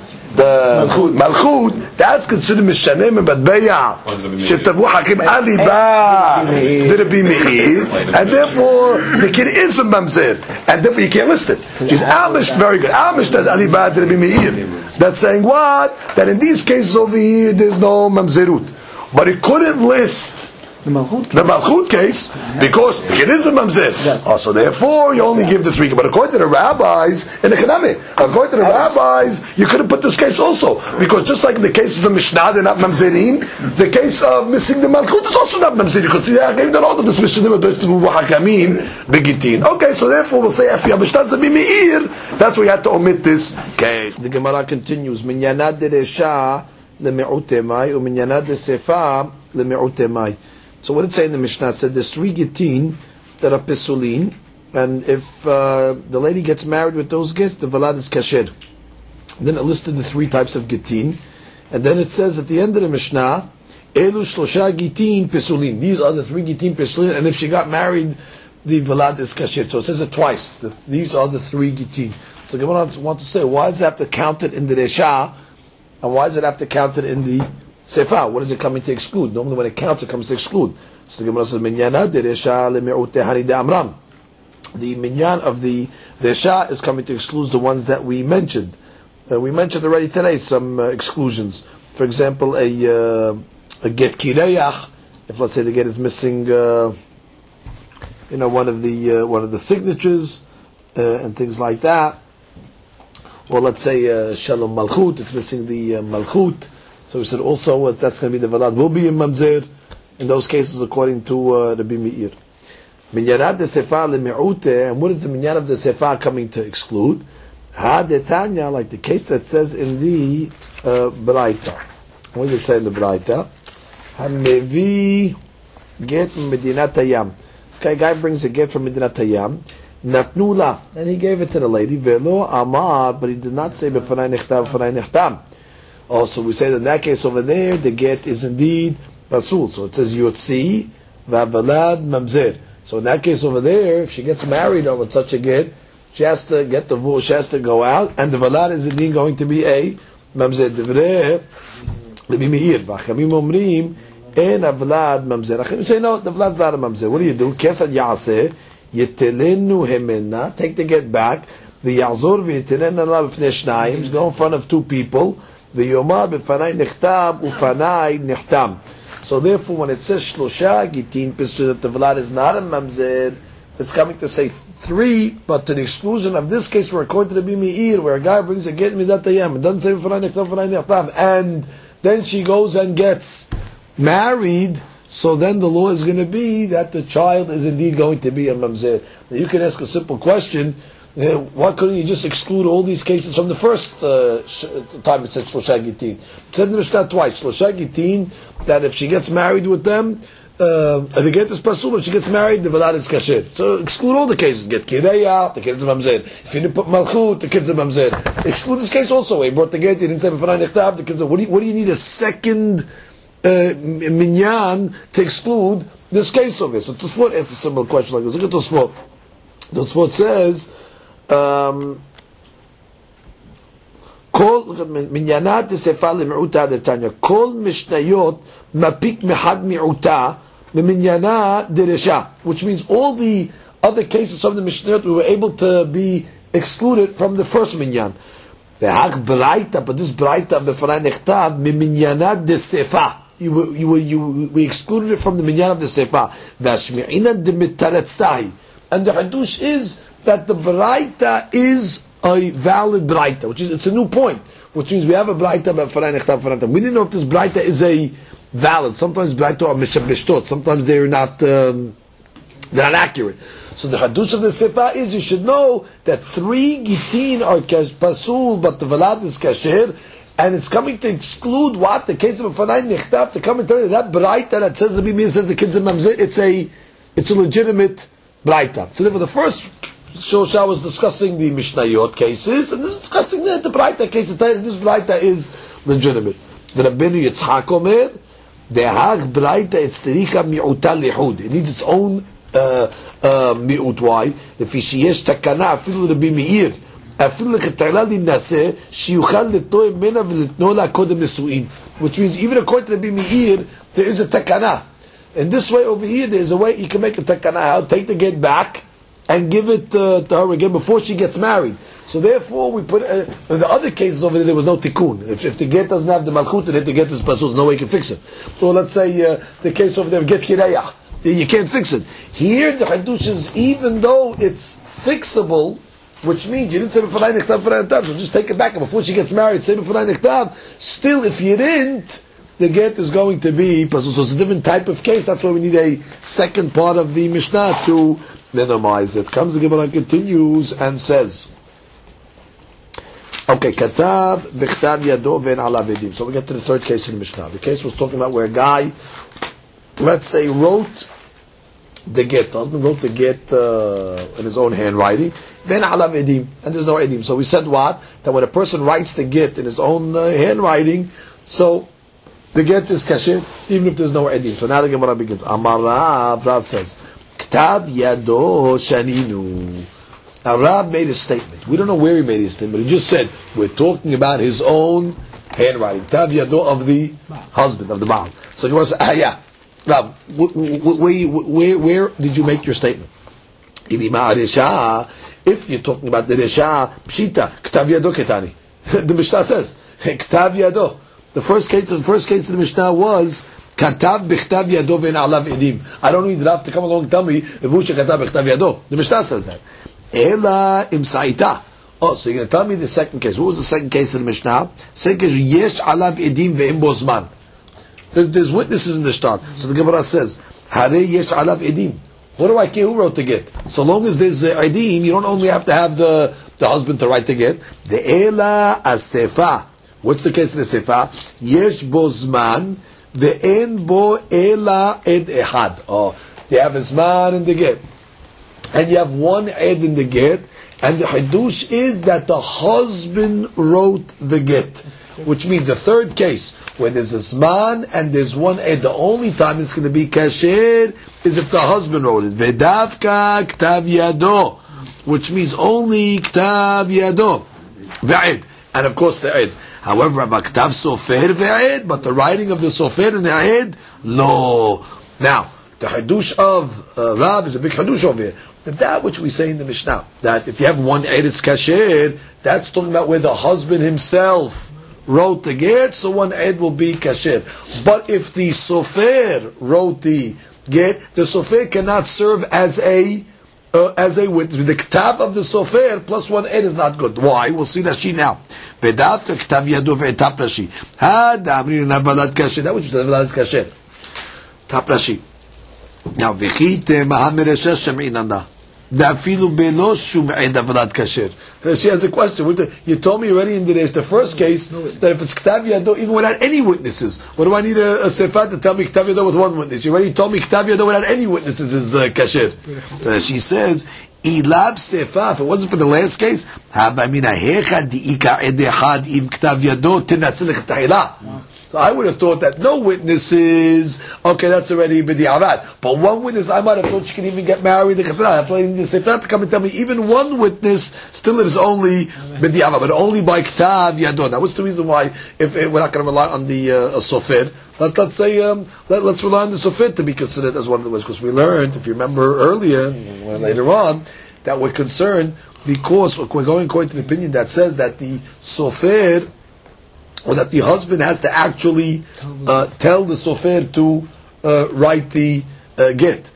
the malchut, that's considered mishanem and badbeya. Shetavu hakim aliba d'Rabbi Meir, and therefore the kid is a mamzer, and therefore you can't list it. She's Amish, very good. Amish does aliba d'Rabbi Meir. That's saying what? That in these cases over here there's no mamzerut, but it couldn't list the malchut case because the kid is a mamzer. So therefore you only give the 3. But according to the rabbis in the Chanami, according to the rabbis, you could have put this case also, because just like in the case of the Mishnah, they're not mamzerim. The case of missing the malchut is also not mamzerim, because they gave the order this Mishnah hakamim begitin. Okay, so therefore we'll say if you have Mishnah Rabbi Meir, that's why you have to omit this case. The Gemara continues. Min yanad deresha leme'utemai umin yanad desefa leme'utemai. So what did it say in the Mishnah? It said there's 3 gitin that are pesulin, and if the lady gets married with those gets, the valad is kasher. Then it listed the 3 types of gitin, and then it says at the end of the Mishnah, elu shlosha gitin pesulin. These are the 3 gitin pesulin, and if she got married, the valad is kasher. So it says it twice. These are the 3 gitin. So the Gemara wants to say, why does it have to count it in the resha, and why does it have to count it in the Sefa? What is it coming to exclude? Normally when it counts, it comes to exclude. So the Gemara says, Minyana de Resha le'mi'ute hani de Amram. The minyan of the Resha is coming to exclude the ones that we mentioned. We mentioned already today some exclusions. For example, a get kireyach, if let's say the get is missing, one of the signatures and things like that. Or let's say shalom malchut, it's missing the malchut. So we said also that's going to be the valad will be in mamzer in those cases according to Rabbi Meir. Minyanat de sefa le'mi'ute, and what is the minyan of the sefa coming to exclude? Ha detanya, like the case that says in the Braita. What does it say in the Braita? Ha-mevi get Medinat Hayam. Okay, guy brings a get from Medinat Hayam. Natnu la, and he gave it to the lady. Velo amar, but he did not say b'fanai nechtam, b'fanai nechtam. Also, we say that in that case over there, the get is indeed pasul. So it says yotzi v'avalad mamzer. So in that case over there, if she gets married over such a get, she has to get divorced, she has to go out, and the valad is indeed going to be a mamzer. Divrei Rabbi Meir, v'achamim omrim, en avlad mamzer. Achim say no, the vlad's not a mamzer. What do? Kesad yaseh, yetelenu hemena, take the get back, the yazor v'yetelenu la b'fnei shnayim, go in front of two people, the yomar b'fanai nechtam, ufanai nechtam. So therefore, when it says shlosha gitin pisu, that the vlad is not a mamzer, it's coming to say 3, but to the exclusion of this case, where according to the Rabbi Meir, where a guy brings a get midat hayam, it doesn't say b'fanai nechtam, b'fanai nechtam, and then she goes and gets married, so then the law is going to be that the child is indeed going to be a mamzer. Now you can ask a simple question, why couldn't you just exclude all these cases from the first time it said Shlosha Gitin? It said in the Mishnah twice, Shlosha Gitin, that if she gets married with them, the get is pasul, if she gets married, the valad is kasher. So exclude all the cases. Get kireya, the kid is a mamzer. If you didn't put malchut, the kid is a mamzer. Exclude this case also. He brought the get, he didn't say b'fanai nechtav, the kid is a... What do you need a second minyan to exclude this case of it? So Tosfot asks a simple question like this. Look at Tosfot. Tosfot says, Kol minyanat sefa le'mi'uta detanya. Kol mishnayot mapik mehad mi'uta minyana deresha, which means all the other cases of the mishnayot we were able to be excluded from the first minyan. The hak braita, but this braita b'fanai nechtav minyana de sefa. We excluded it from the minyan of the sefa. V'ashmi'ina de mitaratztahi. And the hadush is that the braita is a valid braita, which is, it's a new point, which means we have a braita about farai nechtav, farai nechtav. We didn't know if this braita is a valid. Sometimes braita are mishabishtot, sometimes they're not accurate. So the hadush of the sefa is you should know that 3 gitin are pasul, but the valad is kasher, and it's coming to exclude what? The case of a farai nechtav, to come and tell you that braita that says the Bimir says the kids are mamzer, it's a legitimate braita. So therefore the first Shosha was discussing the Mishnayot cases, and this is discussing the Braita case. This Braita is legitimate. The Rabbeinu Yitzhak Omer, Dehag Braita Etztericha Mi'uta Lihud. It needs its own mi'ut. Why? Lefi sheyesh takana afilu Rabbi Meir, afilu lechetala linaseh, shiyuchal letoy mena v'letno la kodem nesu'in. Which means even according to Rabbi Meir, there is a takana. In this way over here, there is a way you can make a takana. I'll take the get back and give it to her again before she gets married. So therefore, we put in the other cases over there was no tikkun. If the get doesn't have the malchut in it, the get is pasul. No way you can fix it. Or let's say the case over there get kirayah, you can't fix it. Here the hadush is even though it's fixable, which means you didn't say b'fanai nechtav, so just take it back and before she gets married, say b'fanai nechtav. Still, if you didn't, the get is going to be pasul. So it's a different type of case. That's why we need a second part of the Mishnah to minimize it. Comes the Gemara and continues and says, okay, katav b'chtav yado ve'en alav edim. So we get to the third case in the Mishnah. The case was talking about where a guy, let's say, wrote the get, husband wrote the get in his own handwriting, ve'en alav edim, and there's no edim. So we said what? That when a person writes the get in his own handwriting, so the get is kasher, even if there's no edim. So now the Gemara begins. Amar Rav says, Ktav yado shaninu. Now Rab made a statement. We don't know where he made his statement, but he just said, we're talking about his own handwriting. Ktav yado of the husband, of the Baal. So he was, yeah. Rav, where did you make your statement? If you're talking about the Resha, Pshita, Ktav Yado Ketani. The Mishnah says, Ktav Yado. The first case of the Mishnah was, Katav B'Ktav Yado Ve'en Alav Edim. I don't need Rav to come along and tell me, Vusha Katav B'Ktav Yado. The Mishnah says that. Ela Im Sa'ita. Oh, so you're going to tell me the second case. What was the second case in the Mishnah? Second case, Yesh Alav Edim Ve'en Bozman. There's witnesses in the shtar. So the Gemara says, Hare Yesh Alav Edim. What do I care who wrote the get? So long as there's Edim, you don't only have to have the husband to write the get. The Ela Asefa. What's the case of the Sefa? Yesh Bozman Ve'en Bo Ela Ed Ehad. Oh, they have a Zman in the get. And you have one Ed in the get. And the Hidush is that the husband wrote the get. Which means the third case, where there's a Zman and there's one Ed, the only time it's going to be kasher is if the husband wrote it. Vedavka Ktav Yado. Which means only Ktav Yado. Ve'ed. And of course the Ed. However, Ktav Sofer Ve'ed, but the writing of the Sofer and the Ed, lo. Now, the Hadush of Rav is a big Hadush over here. That which we say in the Mishnah, that if you have one Ed, it's kasher, that's talking about where the husband himself wrote the get, so one Ed will be kasher. But if the Sofer wrote the get, the Sofer cannot serve as a witness. The Ktav of the Sofer plus one Ed is not good. Why? We'll see Rashi now. Vedavka Ktav Yado ve'etap Rashi. Amri Nabalat kasher. That which says Nabalat kasher. Tap Rashi. Now, v'chite mahamer Resha shem'inanda. Da'afilu belo shum Ed avalat kasher. She has a question. You told me already in the first case that if it's Ktav Yado, even without any witnesses, what do I need a Sefer to tell me Ktav Yado with one witness? You already told me Ktav Yado without any witnesses is kasher. She says, Ilab Sefer, if it wasn't for the last case, Habamina hecha di'ika Ed ehad im Ktav Yado tinasel ta'ila. So I would have thought that no witnesses, okay, that's already b'di'avad. But one witness, I might have thought she can even get married. That's why I need the Sefer to come and tell me, even one witness, still it is only b'di'avad, but only by Ktav Yado. Now, what's the reason why, if we're not going to rely on the Sofer? Let's say, let's rely on the Sofer to be considered as one of the ways, because we learned, if you remember earlier, later on, that we're concerned, because we're going according to the opinion that says that the Sofer, or that the husband has to actually tell the Sofer to write the get.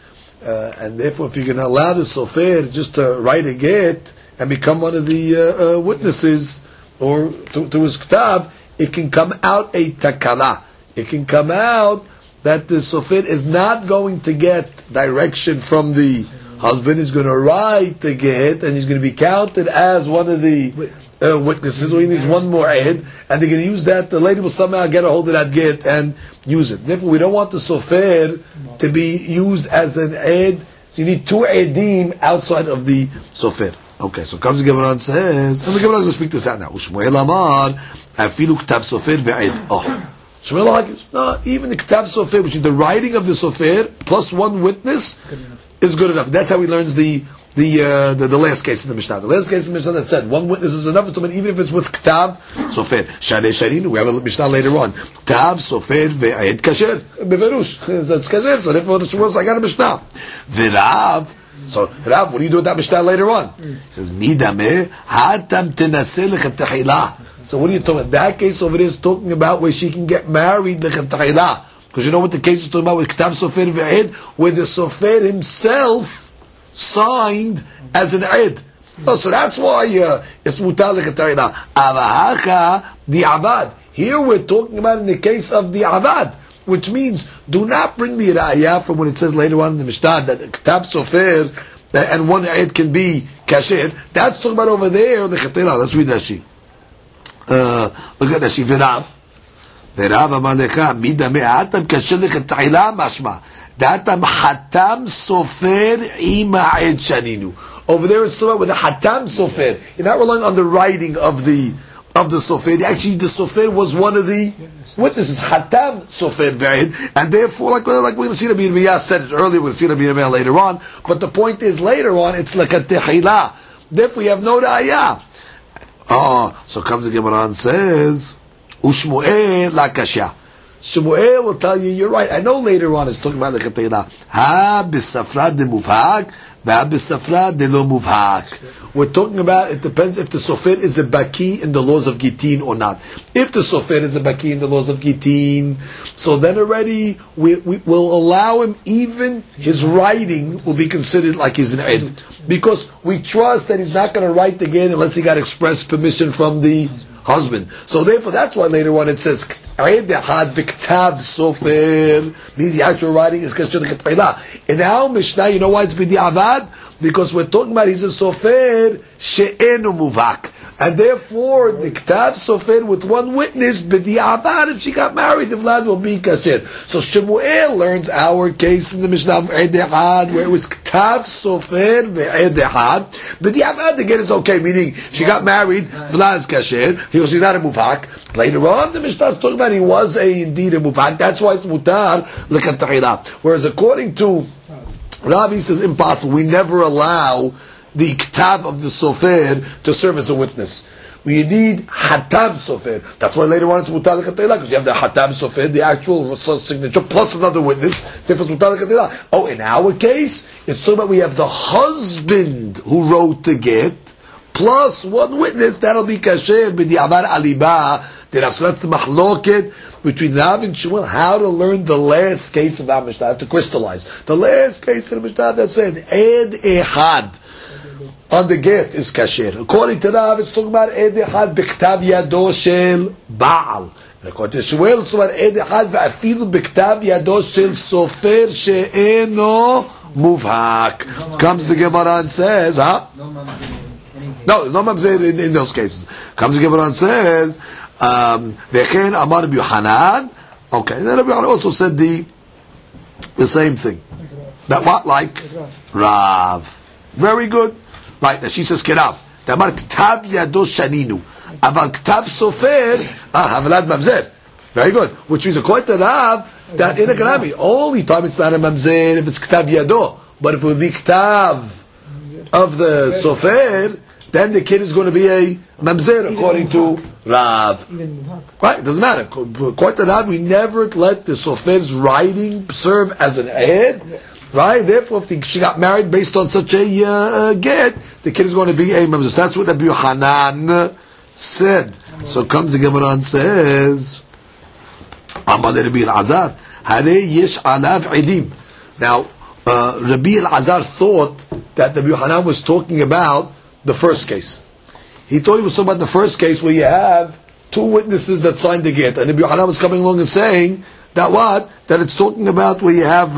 And therefore, if you're going to allow the Sofer just to write a get and become one of the witnesses, or to his Ktav, it can come out a takala. It can come out that the Sofer is not going to get direction from the husband. He's going to write the get, and he's going to be counted as one of the witnesses, or he needs one more Ed, and they're going to use that. The lady will somehow get a hold of that get and use it. Therefore, we don't want the Sofer to be used as an Ed. So you need two Edim outside of the Sofer. Okay, so comes the Gemara and says, and the Gemara is going to speak this out now. Ushmuel Amar, afilu Ktav Sofer ve'Ed. Oh, Shmuel argues, no, even the Ktav Sofer, which is the writing of the Sofer plus one witness, is good enough. That's how he learns the last case in the Mishnah. The last case in the Mishnah that said one witness is enough, even if it's with Ktav Sofer. Sharei Sharin, we have a Mishnah later on. Ktav Sofer ve'Ed kasher. Beverush. That's kasher. So therefore, I got a Mishnah. V'Rav. So Rav, what do you do with that Mishnah later on? He says, Midameh hatam tenaseh lechatahila. So what are you talking about? That case over there is talking about where she can get married lechatahila. Because you know what the case is talking about with Ktav Sofer ve'Ed, where the Sofer himself signed as an Ed. Oh, so that's why it's mutar lechatahila. Avahacha di abad. Here we're talking about in the case of the abad, which means do not bring me ra'ayah from what it says later on in the Mishnah that Ktav Sofer and one Ed can be kasher. That's talking about over there the lechatahila. Let's read Rashi. Look at Rashi. V'Rav amar lecha midameh hatam kasher lechatahila mashma. Datam hatam sofer ima Ed shaninu. Over there it's talking about with the hatam sofer. You're not relying on the writing of the sofer. Actually, the sofer was one of the witnesses. Hatam sofer ve'ed, and therefore, like we're going to see Rabbi Yirmiyah said it earlier, we're going to see Rabbi Yirmiyah later on. But the point is, later on, it's like a tehila. Therefore, you have no ra'ayah. So comes the Gemara and says, Ushmuel la kasha. Shemuel will tell you, you're right. I know later on it's talking about the Chetayla. Ha b'safra de muvhak, va b'safra de lo muvhak. We're talking about, it depends if the sofer is a baki in the laws of Gitin or not. If the sofer is a baki in the laws of Gitin, so then already we will allow him, even his writing will be considered like he's an ed. Because we trust that he's not going to write again unless he got express permission from the husband. So therefore, that's why later on it says, meaning the actual writing is kasher l'chetayla. In our Mishnah, you know why it's b'di'avad? Because we're talking about he's a sofer she'enu muvak. And therefore, the ktav sofer with one witness, b'di'avad, if she got married, the vlad will be kasher. So Shemuel learns our case in the Mishnah of Eid Echad, where it was ktav sofer ve'ed echad. B'di'avad, again, it's okay, meaning she got married, vlad is kasher, he was not a muvak. Later on, the Mishnah is talking about he was indeed a muvak. That's why it's mutar l'chetayla. Whereas according to Rabbi says impossible. We never allow the ktav of the sofer to serve as a witness. We need hatam sofer. That's why later on it's mutar l'chetayla, because you have the hatam sofer, the actual signature, plus another witness. Therefore it's mutar l'chetayla. Oh, in our case, it's talking about we have the husband who wrote the get, plus one witness, that'll be kasher b'di'abar alibah. So that's the mahloket between Rav and Shmuel, how to learn the last case of our Mishnah, to crystallize. The last case of the Mishnah that said, Ed Echad, on the get is kasher. According to Rav, it's talking about Ed Echad, b'ktav yado shel Baal. And according to Shmuel, it's talking about Ed Echad, v'afilu b'ktav yado shel sofer she'eno muvhak. Comes the Gemara and says, No, no mamzer in those cases. Comes the Gemara and says, Vechen Amar Rabbi Yochanan. Okay, then Rabbi Yochanan also said the same thing. That what? Like Rav. Very good. Right, now she says Kerav. Tamar Ktav Yado Shaninu. Aval Ktav Sofer Havalad Mamzer. Very good. Which means according to Rav, that in a Karami, only time it's not a Mamzer if it's Ktav Yado. But if it would be Ktav of the Sofer, then the kid is going to be a mamzer according to Rav. Right? It doesn't matter. According to Rav, we never let the sofer's writing serve as an ed. Right? Therefore, if she got married based on such a get, the kid is going to be a mamzer. So that's what Rabbi Yochanan said. So comes the Gemara and says, Amar Rabbi Elazar, Hare yesh alav edim. Now, Rabbi Elazar thought that Rabbi Yochanan was talking about the first case. He thought he was talking about the first case where you have two witnesses that signed the get, and Rabbi Yochanan was coming along and saying that what? That it's talking about where you have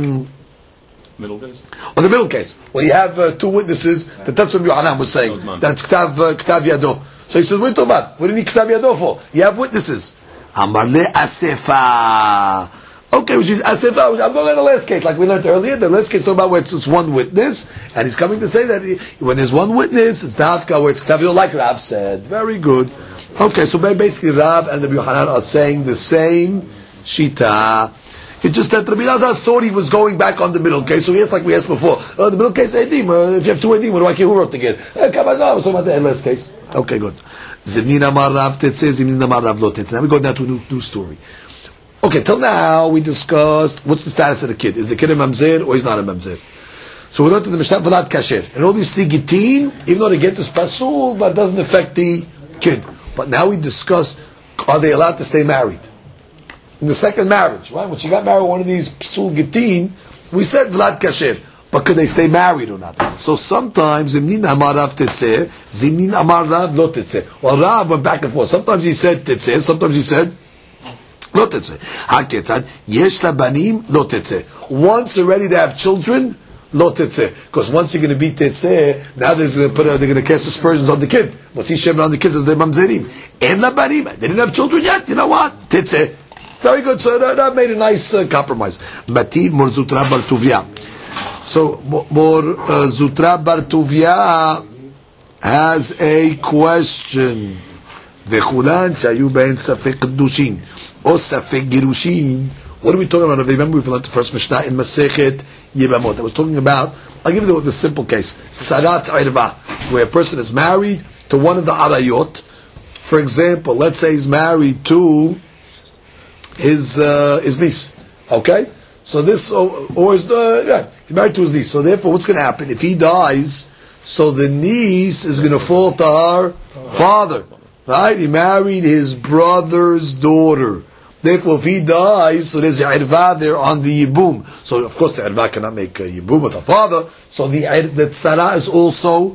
middle case. Or the middle case where you have two witnesses. That's what Rabbi Yochanan was saying. That it's ktav yado. So he says, what are you talking about? What do you need ktav yado for? You have witnesses. Amar le asefa. Okay, which is as if I'm going on the last case, like we learned earlier. The last case talking about where it's one witness, and he's coming to say that when there's one witness, it's dafka where it's k'tavio, like Rav said. Very good. Okay, so basically Rav and Rabbi Yochanan are saying the same shita. It's just that Rabbi Elazar thought he was going back on the middle case, so he asked like we asked before. The middle case edim. If you have two edim, what do I care who wrote the get? Come on, no, I was talking about the last case. Okay, good. Zimnin amar Rav tetzeh, Zimnin amar Rav lo tetzeh. Now we go down to a new story. Okay, till now we discussed what's the status of the kid. Is the kid a mamzer or he's not a mamzer? So we went to the Mishnah Vlad Kasher. And all these three gitin, even though they get this pasul, but it doesn't affect the kid. But now we discussed, are they allowed to stay married? In the second marriage, right? When she got married one of these pasul gitin, we said Vlad Kasher. But could they stay married or not? So sometimes, Zimnin Amar Rav Tetzeh, Zimnin Amar Rav Lo Tetzeh. Well, Rav went back and forth. Sometimes he said Tetzeh, sometimes he said לא תצא. הכיצד? יש לבנים לא תצא. Once they're ready to have children, לא תצא. Because once you're going to be תצא, now they're going to cast aspersions on the kid. What's he shaving on the kids as they're mamzerim? אין לבנים. They didn't have children yet. You know what? תצא. Very good. So that made a nice compromise. Mativ Mor Zutra Bar Tuvia. So Mor Zutra Bar Tuvia has a question. וכולן שהיו בהן ספק קדושין. Or Safek Girushin. What are we talking about? Remember we learned the first Mishnah in Masechet Yevamot. I was talking about, I'll give you the simple case. Sarat Irva, where a person is married to one of the Arayot. For example, let's say he's married to his niece. Okay, so this or his he's married to his niece. So therefore, what's going to happen if he dies? So the niece is going to fall to her father, right? He married his brother's daughter. Therefore, if he dies, so there's a irva there on the yibum. So of course the irva cannot make a yibum with the father. So the tzara is also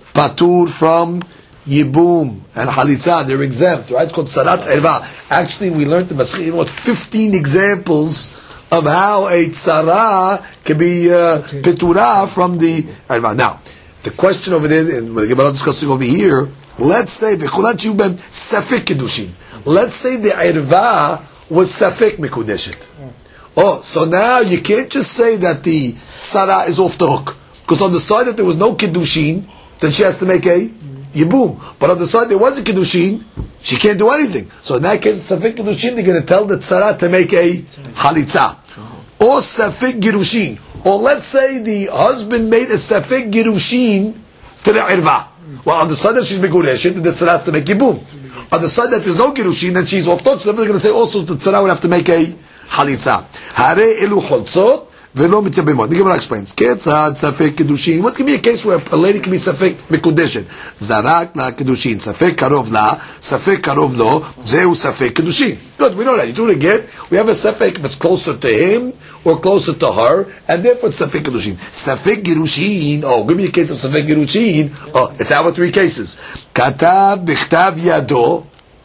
patur from yibum and halitza. They're exempt, right? Called tzarat irva. Actually, we learned the Masechah 15 examples of how a tzara can be petura from the irva. Now, the question over there, and we're discussing over here. Let's say v'chulat yubem safek kedushin. Let's say the irva was safek mekudeshet. Oh, so now you can't just say that the tzara is off the hook, because on the side that there was no kedushin, then she has to make a yibum. But on the side there was a kedushin, she can't do anything. So in that case, safek kedushin, they're going to tell the tzara to make a halitza, or safek girushin. Or let's say the husband made a safek girushin to the irva. Well, on the side that she's megudeshet, the tzara has to make yibum. On the side that there's no girushin, then she's off touch. So they're going to say also the tzara would have to make a halitza. Hare elu cholzot velo mitabimot. The Gemara explains. Ketzad safek kedushin. What can be a case where a lady can be safek mekudeshet? Zarak la kedushin. Safek karov la. Safek karov lo. Zehu safek kedushin. Good, we know that. You do it again. We have a safek if it's closer to him or closer to her, and therefore it's safek kedushin. Safek girushin. Oh, give me a case of safek girushin. Oh, it's our three cases. Katav b'chtav yado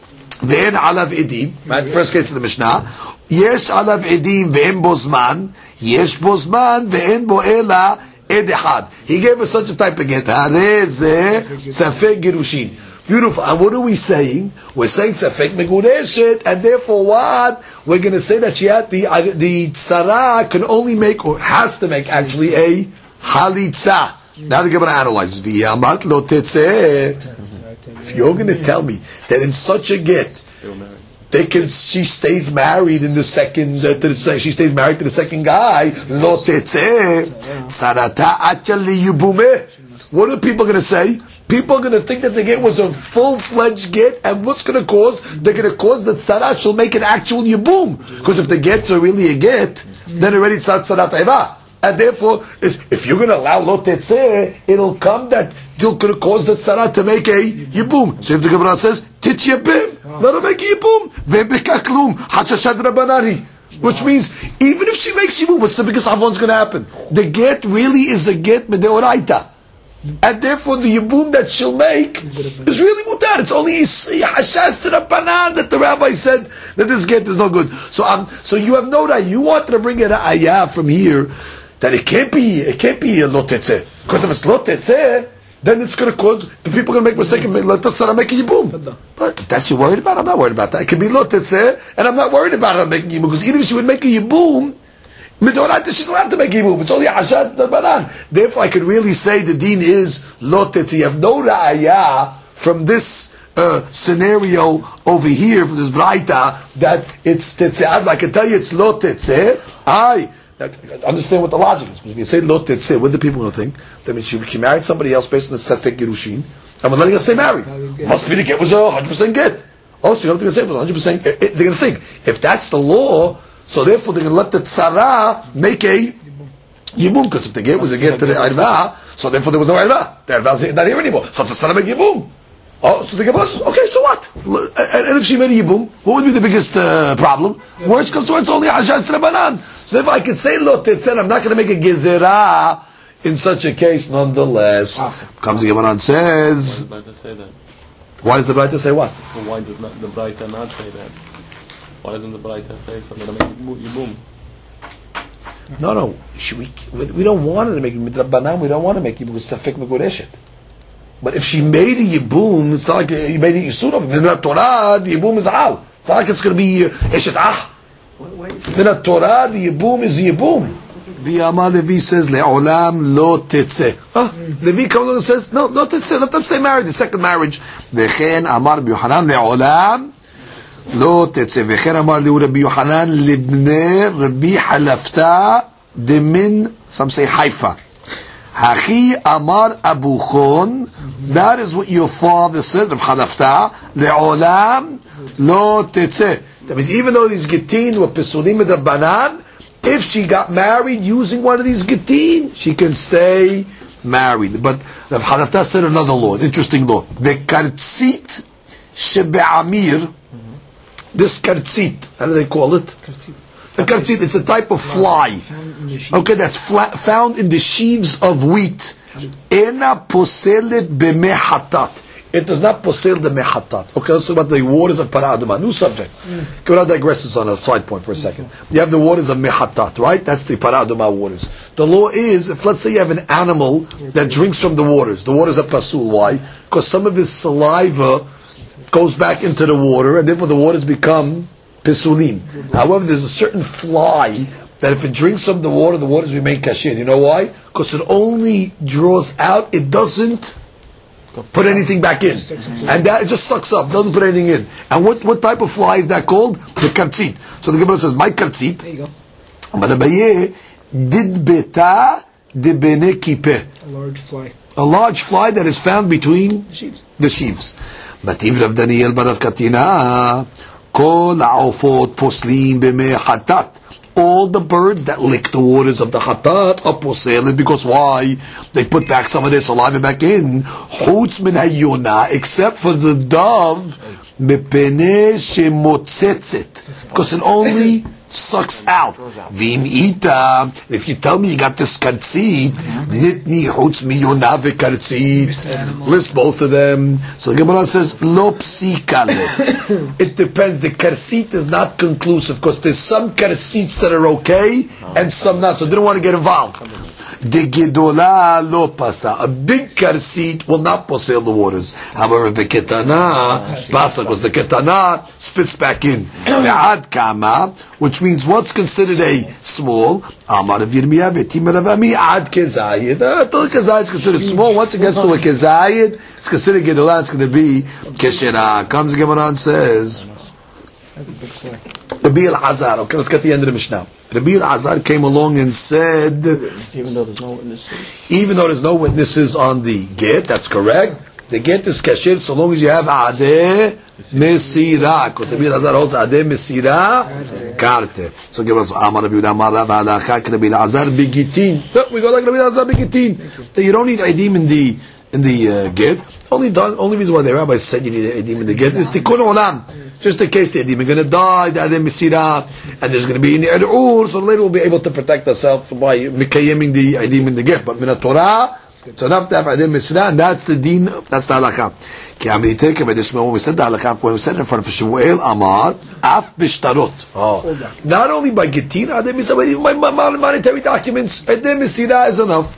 ve'en alav edim. Right, first case of the Mishnah. Yesh alav edim ve'en bo zman. Yesh bo zman ve'en bo ela ed echad. He gave us such a type of get. Hare ze safek girushin. Beautiful. And what are we saying? We're saying safek megudeshet, and therefore what? We're going to say that she had the tzara can only make, or has to make actually, a halitza. Now they're going to analyze. V'yamat lo tetzeh. If you're going to tell me that in such a get, she stays married in the second, she stays married to the second guy, lo tetzeh, tzarata achal liyubumeh. What are people going to say? People are going to think that the get was a full-fledged get, and what's going to cause? They're going to cause that tzara shall make an actual yibum. Because if the gets are really a get, then already it's not tzarat aiva. And therefore, if you're going to allow lo tetzeh, it'll come that you're going to cause the tzara to make a yibum. So if the Gemara says, tit yibim, let her make a yibum. Ve'beka klum, hachashad rabanari. Which means, even if she makes yibum, what's the biggest avon's going to happen? The get really is a get medeoraita. And therefore the yibum that she'll make is really mutar. It's only hashas to the banan that the rabbi said that this get is no good. So you have no right. You wanted to bring an ayah from here that it can't be a lo tetzeh. Because if it's lo tetzeh, then it's going to cause the people are going to make mistake and let the tzara make a yibum. But that's you're worried about. I'm not worried about that. It can be lo tetzeh, and I'm not worried about her making yibum, because even if she would make a yibum, Midoraita, she's allowed to make yibum. It's only Hashad Banan. Therefore, I could really say the deen is lo tetzeh. You have no ra'ayah from this scenario over here, from this braita, that it's tetzeh. I can tell you it's lo tetzeh. I understand what the logic is. When you say lo tetzeh, what do people going to think? That means she married somebody else based on the safek girushin, and we're letting her stay married. Must be the get was a 100% get. Oh, so you don't have to say for 100%. They're going to think, if that's the law, so therefore they're going to let the tzara make a yibum, because if the get was a get to the irva, so therefore there was no irva. The irva is not here anymore. So the tzara make yibum. Oh, so the Gemara says, okay, so what? And if she made a yibum, what would be the biggest problem? Words comes to words, only hashas rabanan. So therefore I can say lo tetzeh, I'm not going to make a gezerah in such a case nonetheless. Comes the Gemara and says, Why does the Braita say that? Why does the Braita say what? So why does not the Braita not say that? Why doesn't the Braita say so? That I make yibum. No. We don't want her to make midrabanan. We don't want to make yibum because safek megureshet. But if she made a yibum, it's not like you made a yisura. In the Torah, the yibum is al. It's not like it's going to be eshet ah. In the Torah, the yibum is yibum. V'yama Levi says le'olam lo tetzeh. Levi comes along and says no tetzeh. Let them stay married. The second marriage. V'chen amar b'Yohanan le'olam lo tetzeh. V'chen amar Rabbi Yohanan libnei Rabbi Halafta demin. Some say Haifa. Hachi amar Abuchon. That is what your father said of Halafta. Le'olam lo tetzeh. That means even though these Gittin were Pesulim Midrabanan, if she got married using one of these Gittin, she can stay married. But Rav Hanafta said another law, an interesting law. The Kartzit Shebe'amir, this Kartzit, how do they call it? The Kartzit, it's a type of fly. Okay, that's found in the sheaves of wheat. Ena poselet b'mehatat. It does not posel the mehatat. Okay, let's talk about the waters of Para Aduma. New subject. Can I digress this on a side point for a second? You have the waters of mehatat, right? That's the Para Aduma waters. The law is, if let's say you have an animal that drinks from the waters are pasul. Why? Because some of his saliva goes back into the water, and therefore the waters become pesulim. However, there's a certain fly that if it drinks from the waters remain kasher. You know why? Because it only draws out, it doesn't put anything back in. And that it just sucks up, doesn't put anything in. And what type of fly is that called? The kartzit. So the Gemara says, my kartzit, did beta de bene kipe. A large fly. A large fly that is found between the sheaves. Mativ Rav Daniel barav katina, kol ha'ofot poslim b'mei hatat. All the birds that lick the waters of the hatat are poselim, because why? They put back some of their saliva back in. Chutz min hayona, except for the dove, mepene shemotzetzet, because it only sucks out. Vim ita. If you tell me you got this kartzit, nitni chutz miyona vekartzit. List both of them. So the Gemara says lo psikale. It depends. The kartzit is not conclusive, because there's some kartzits that are okay and some not. So they don't want to get involved. The gedola lo pasa. A big kartzit will not posel the waters. However, the ketana pasa, because the ketana spits back in. The ad kama, which means what's considered a small. Amar of Yirmiyah v'timar of Ami ad kezayid. Until kezayid is considered small. Once it gets to a kezayid, it's considered gedola. It's going to be keshera. Comes the Gemara and says, That's a big fly. Rabbi al-Azar. Okay, let's get to the end of the Mishnah. Rabbi al-Azar came along and said, Even though there's no witnesses. even though there's no witnesses on the get, that's correct. The get is kasher so long as you have adeh mesira. Because Rabbi al-Azar holds adeh mesira karte. So give us Amar Rabbi Yehuda Amar Rav Halakha Rabbi al-Azar bigitin. We go like Rabbi al-Azar bigitin. So you don't need edim in the get. Only reason why the rabbi said you need edim in the get is tikkun olam. Just in case the edim are going to die, the adem misira, and there's going to be in the ur, so later we'll be able to protect ourselves by mikayeming the edim in the get. But min Torah, it's enough to have adem misira, and that's the din, that's the halakha. When we said the halakha, when we said in front of Shemuel Amar, af bishtarot. Not only by getin adem misira, but even by monetary documents, adem misira is enough.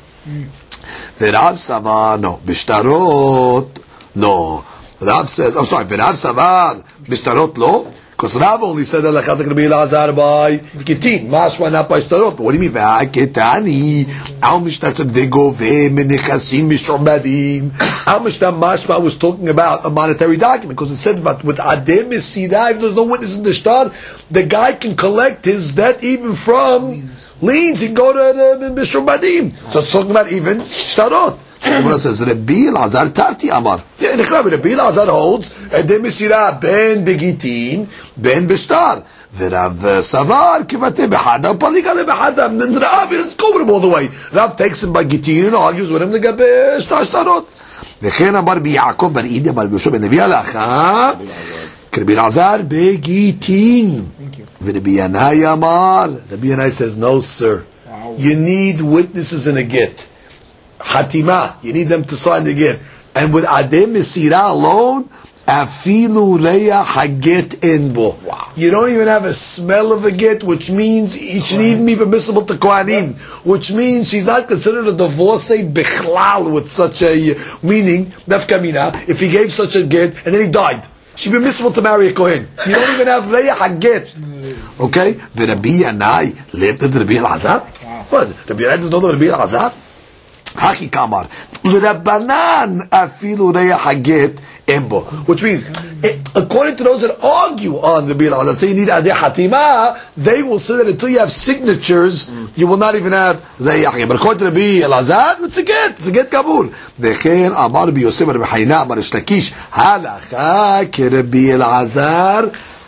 The Rav Savar, no, bishtarot, no. Rav says, I'm sorry, Rav Savar, bishtarot, no. Because Rav only said that Lachazak Rabbi Elazar by Gitin, Mashma not by Shtarot. But what do you mean? V'ha'ketani, Al Mishnah said, V'gove menechasim mishromadim. Al Mishnah Mashma was talking about a monetary document, because it said that with Adem Mesira, if there's no witness in the Shtar, the guy can collect his debt even from liens. He can go to the mishromadim. So it's talking about even Shtarot. Gemara says Rabbi Elazar Tarti Amar. Yeah, Rabbi Elazar holds Adem Mesira ben begitin ben bishtar. V'Rav Savar kivate b'hada u'paligale b'hada. And then Rav, let's go with him all the way. Rav takes him by gitin and argues with him to get shtarot. V'chen Amar b'Yaakov bar Ida bar Yosef ben Nevi Alacha. Rabbi Elazar begitin. V'Rabbi Yanai Amar. Rabbi Yanai says no, sir. You need witnesses in a get. Hatima, you need them to sign the get. And with Adem Mesira alone, Afilu Reya Haget Enbo. You don't even have a smell of a get, which means it should even be permissible to Kohanim, which means she's not considered a divorcee Bechlal with such a meaning, Nafkamina, if he gave such a get and then he died. She'd be permissible to marry a Kohen. You don't even have Reya Haget. Okay? V'Rabbi Yanai, let the Rabbi Elazar? What? Rabbi Yanai doesn't know the Rabbi Elazar? Haki Kamar, L'Rabbanan afilu reya haget embo, which means, according to those that argue on the Rabbi Elazar, say you need adeh hatima, they will say that until you have signatures, you will not even have reya haget. But according to Rabbi Elazar, it's a get kabul. V'chen Amar Rabbi Yosef Rabbi Hayna Amar Shlakish halacha ke Rabbi Elazar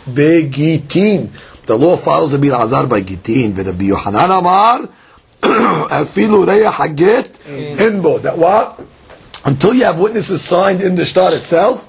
begitin. The law follows Rabbi Elazar by gitin. Rabbi Yochanan amar afilu reya haget enbo. That what? Until you have witnesses signed in the shtar itself,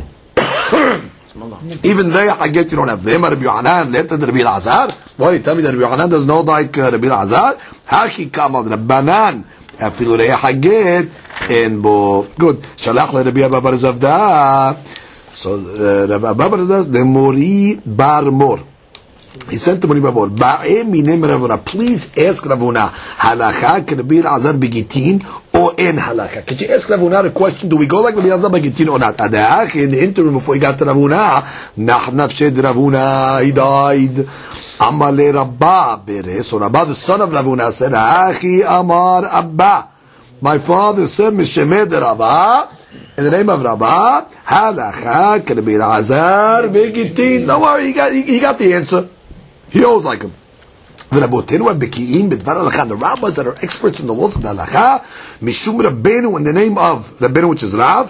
even reya haget you don't have. Them Rabbi Yochanan let Rabbi Elazar. Why you tell me that Rabbi Yochanan does not like Rabbi Elazar? Haki kamal Rabbanan afilu reya haget enbo. Good. Shalach le Rabbi Abba bar Zavda. So Rabbi Abba bar Zavda the Mori bar Mor. He sent to Mori bar Mor. Ba'em minem Ravuna. Please ask Ravuna. Halakha can Rabbi Elazar begitin or en halakha? Could you ask Ravuna the question? Do we go like Rabbi Elazar begitin or not? Adach in the interim before he got to Ravuna. Nahnaf shed Ravuna. He died. Amale Rabba bere. So Rabba the son of Ravuna said, Achi Amar Abba. My father said, Mishemed Rabba. In the name of Rabba, halakha can be Elazar begitin. Don't worry, he got the answer. He always like him. The rabbis that are experts in the laws of the halakha, Mishum Rabbeinu, in the name of Rabbeinu, which is Rav,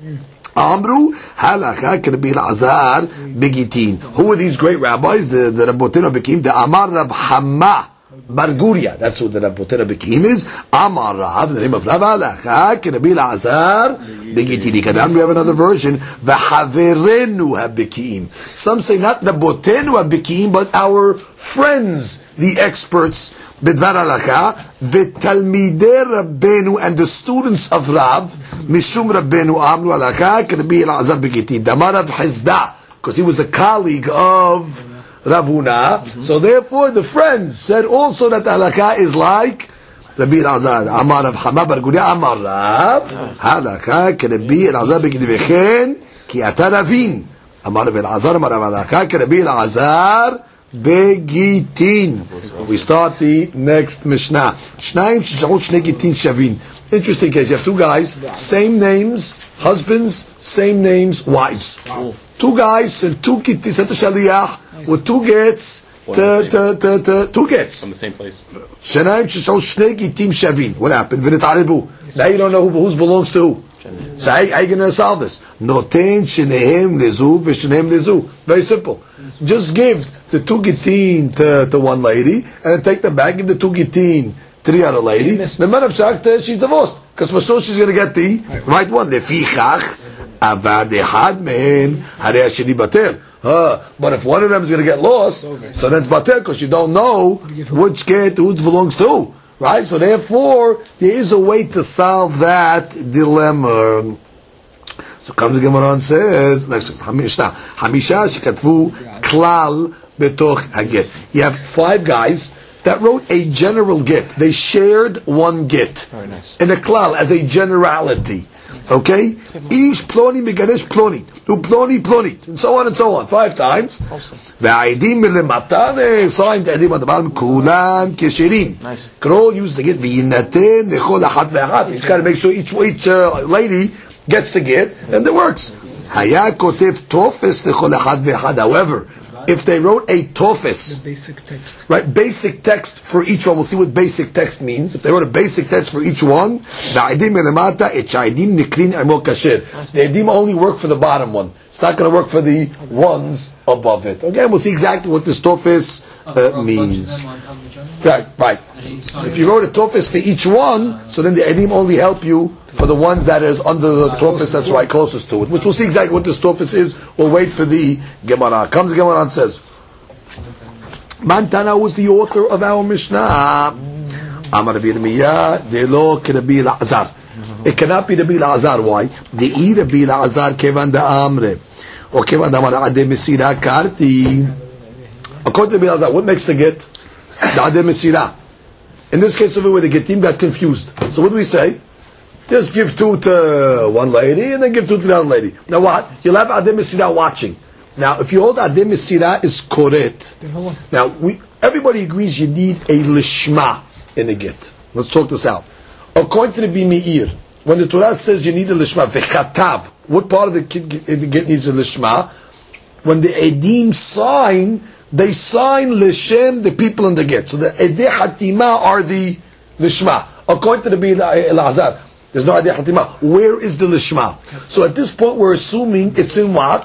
Amru, halakha can be Elazar begitin. Who are these great rabbis? The Rabbotenu Bekim, the Amar Rab Hamma Bar Guria. That's who the Rabbotenu Bekim is. Amar Rav, in the name of Rav, halakha can be Elazar begitin. Kadam, we have another version. V'haverenu habekim. Some say not Rabbotenu habekim, but our friends, the experts, bidvar halakha, v'talmidei Rabbeinu, and the students of Rav, mishum Rabbeinu amru halakha, can be Elazar begitin. Damar Rav Hizda, because he was a colleague of Ravuna. So therefore, the friends said also that halakha is like Rabbi Elazar. Amar Rav Hama bar Guria Amar Rav halakha can be Elazar begitin v'chen ki ata ravin. Amar Rav Elazar Amar Rav halakha can be Elazar begitin. We start the next Mishnah. Shnayim sheshachot shnei gitin shavin. Interesting case. You have two guys, same names, husbands, same names, wives. Two guys sent two gitin, sent a shaliach with two gets. Two gets from the same place. Shnayim sheshachot shnei gitin shavin. What happened? V'nitaribu. Now you don't know whose belongs to who. So how are you going to solve this? Noten shnehem lezu v'shnehem lezu. Very simple. Just give the two gitin to one lady, and then take them back, give the two gitin to the other lady. The man of Shakt, she's divorced. Because for sure she's going to get the right one. Lefichach avad ehad mehen harei hasheni batel. But if one of them is going to get lost, so then it's batel, because you don't know which get who belongs to. Right? So therefore, there is a way to solve that dilemma. So comes the Gemara and says, next Hamisha shekatvu klal betoch haget. You have 5 guys that wrote a general get. They shared one get. Very nice. In a klal, as a generality. Okay? Ish ploni megaresh ploni. U ploni ploni. And so on, 5 times. Ve'aidim milemata, they signed aidim at the bottom, kulan keshirin. Nice. Can all use the get. V'yinaten nechol achat ve'achat. You just got to make sure each lady gets the get, and it works. Haya kotev tofes nechol achat ve'achat. However, if they wrote a tofes, Basic text. right, basic text for each one, we'll see what basic text means. If they wrote a basic text for each one, the aidim only work for the bottom one. It's not going to work for the ones above it. Okay, we'll see exactly what this tofes means. Right. So if you wrote a tofes for each one, so then the aidim only help you for the ones that is under the tofes that's right closest to it. Which we'll see exactly what this tofes is. We'll wait for the Gemara. Comes the Gemara and says, Mantana was the author of our Mishnah. Amar Rabbi Yirmiyah, de lo Rabbi Elazar. It cannot be Rabbi Elazar. Why? De Rabbi Elazar kevan da amre. Or kevan da amre ade mesira karti. According to Rabbi Elazar, what makes the get? The ade mesira. In this case over where the getim got confused. So what do we say? Just give 2 to one lady and then give 2 to the other lady. Now what? You'll have Adem Mesira watching. Now if you hold Adem Mesira is koret. Now everybody agrees you need a lishma in the get. Let's talk this out. According to the Meir, when the Torah says you need a lishma, vechatav, what part of the get needs a lishma? When the edim sign, they sign lishem the people in the get. So the edei hatima are the lishma. According to the Elazar, there's no idea hatima. Where is the lishma? So at this point, we're assuming it's in what?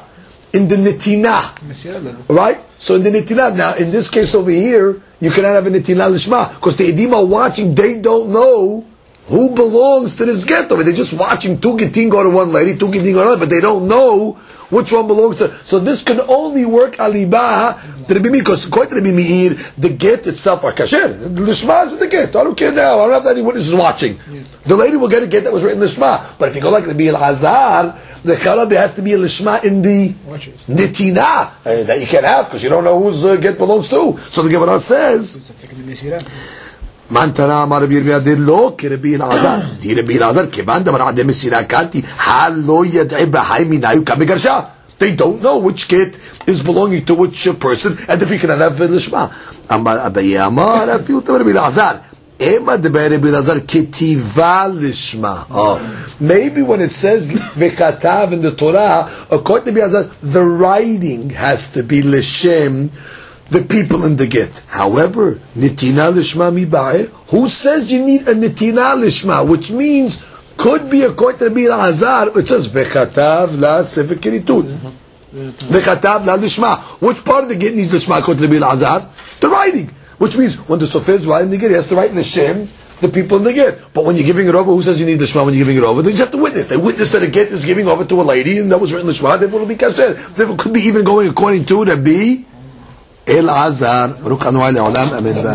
in the netina. Mesira level. Right? So in the netina, now in this case over here, you cannot have a netina lishma because the edim are watching. They don't know who belongs to this get over. They're just watching two gitin go to one lady, two gitin go to another, but they don't know which one belongs to. So this can only work aliba to Rabbi Meir because quite Rabbi Meir, the get itself are kasher. The lishma is the get. I don't care now. I don't have any witnesses watching. Yeah. The lady will get a get that was written lishma. But if you go like Rabbi Elazar, the challah there has to be a lishma in the netina that you can't have because you don't know whose get belongs to. So the Gemara says. Man tana amar Rabbi Yirmiyah did lo k'Rabbi Elazar. Di Rabbi Elazar kiban davar adem mesira kanti hal lo yad'i b'hai minayu kamigarsha. They don't know which get is belonging to which person, and if you can have lishma. Amar Abaye amar afiu tavar Rabbi Elazar. Ema deber Rabbi Elazar ketiva lishma. Oh, maybe when it says v'katav in the Torah, according to Rabbi Elazar, the writing has to be lishem. The people in the get. However, nitina lishma miba'eh, who says you need a nitina lishma, which means could be according to Rabbi Elazar, it says v'chatav la sefer kiritut. V'chatav la lishma. Which part of the get needs lishma according to Rabbi Elazar? The writing. Which means when the sofer is writing the get, he has to write lishem the people in the get. But when you're giving it over, who says you need lishma when you're giving it over? They just have to witness. They witness that a get is giving over to a lady, and that was written lishma. Therefore, it'll be kasher. Therefore, it could be even going according to Rabbi Elazar.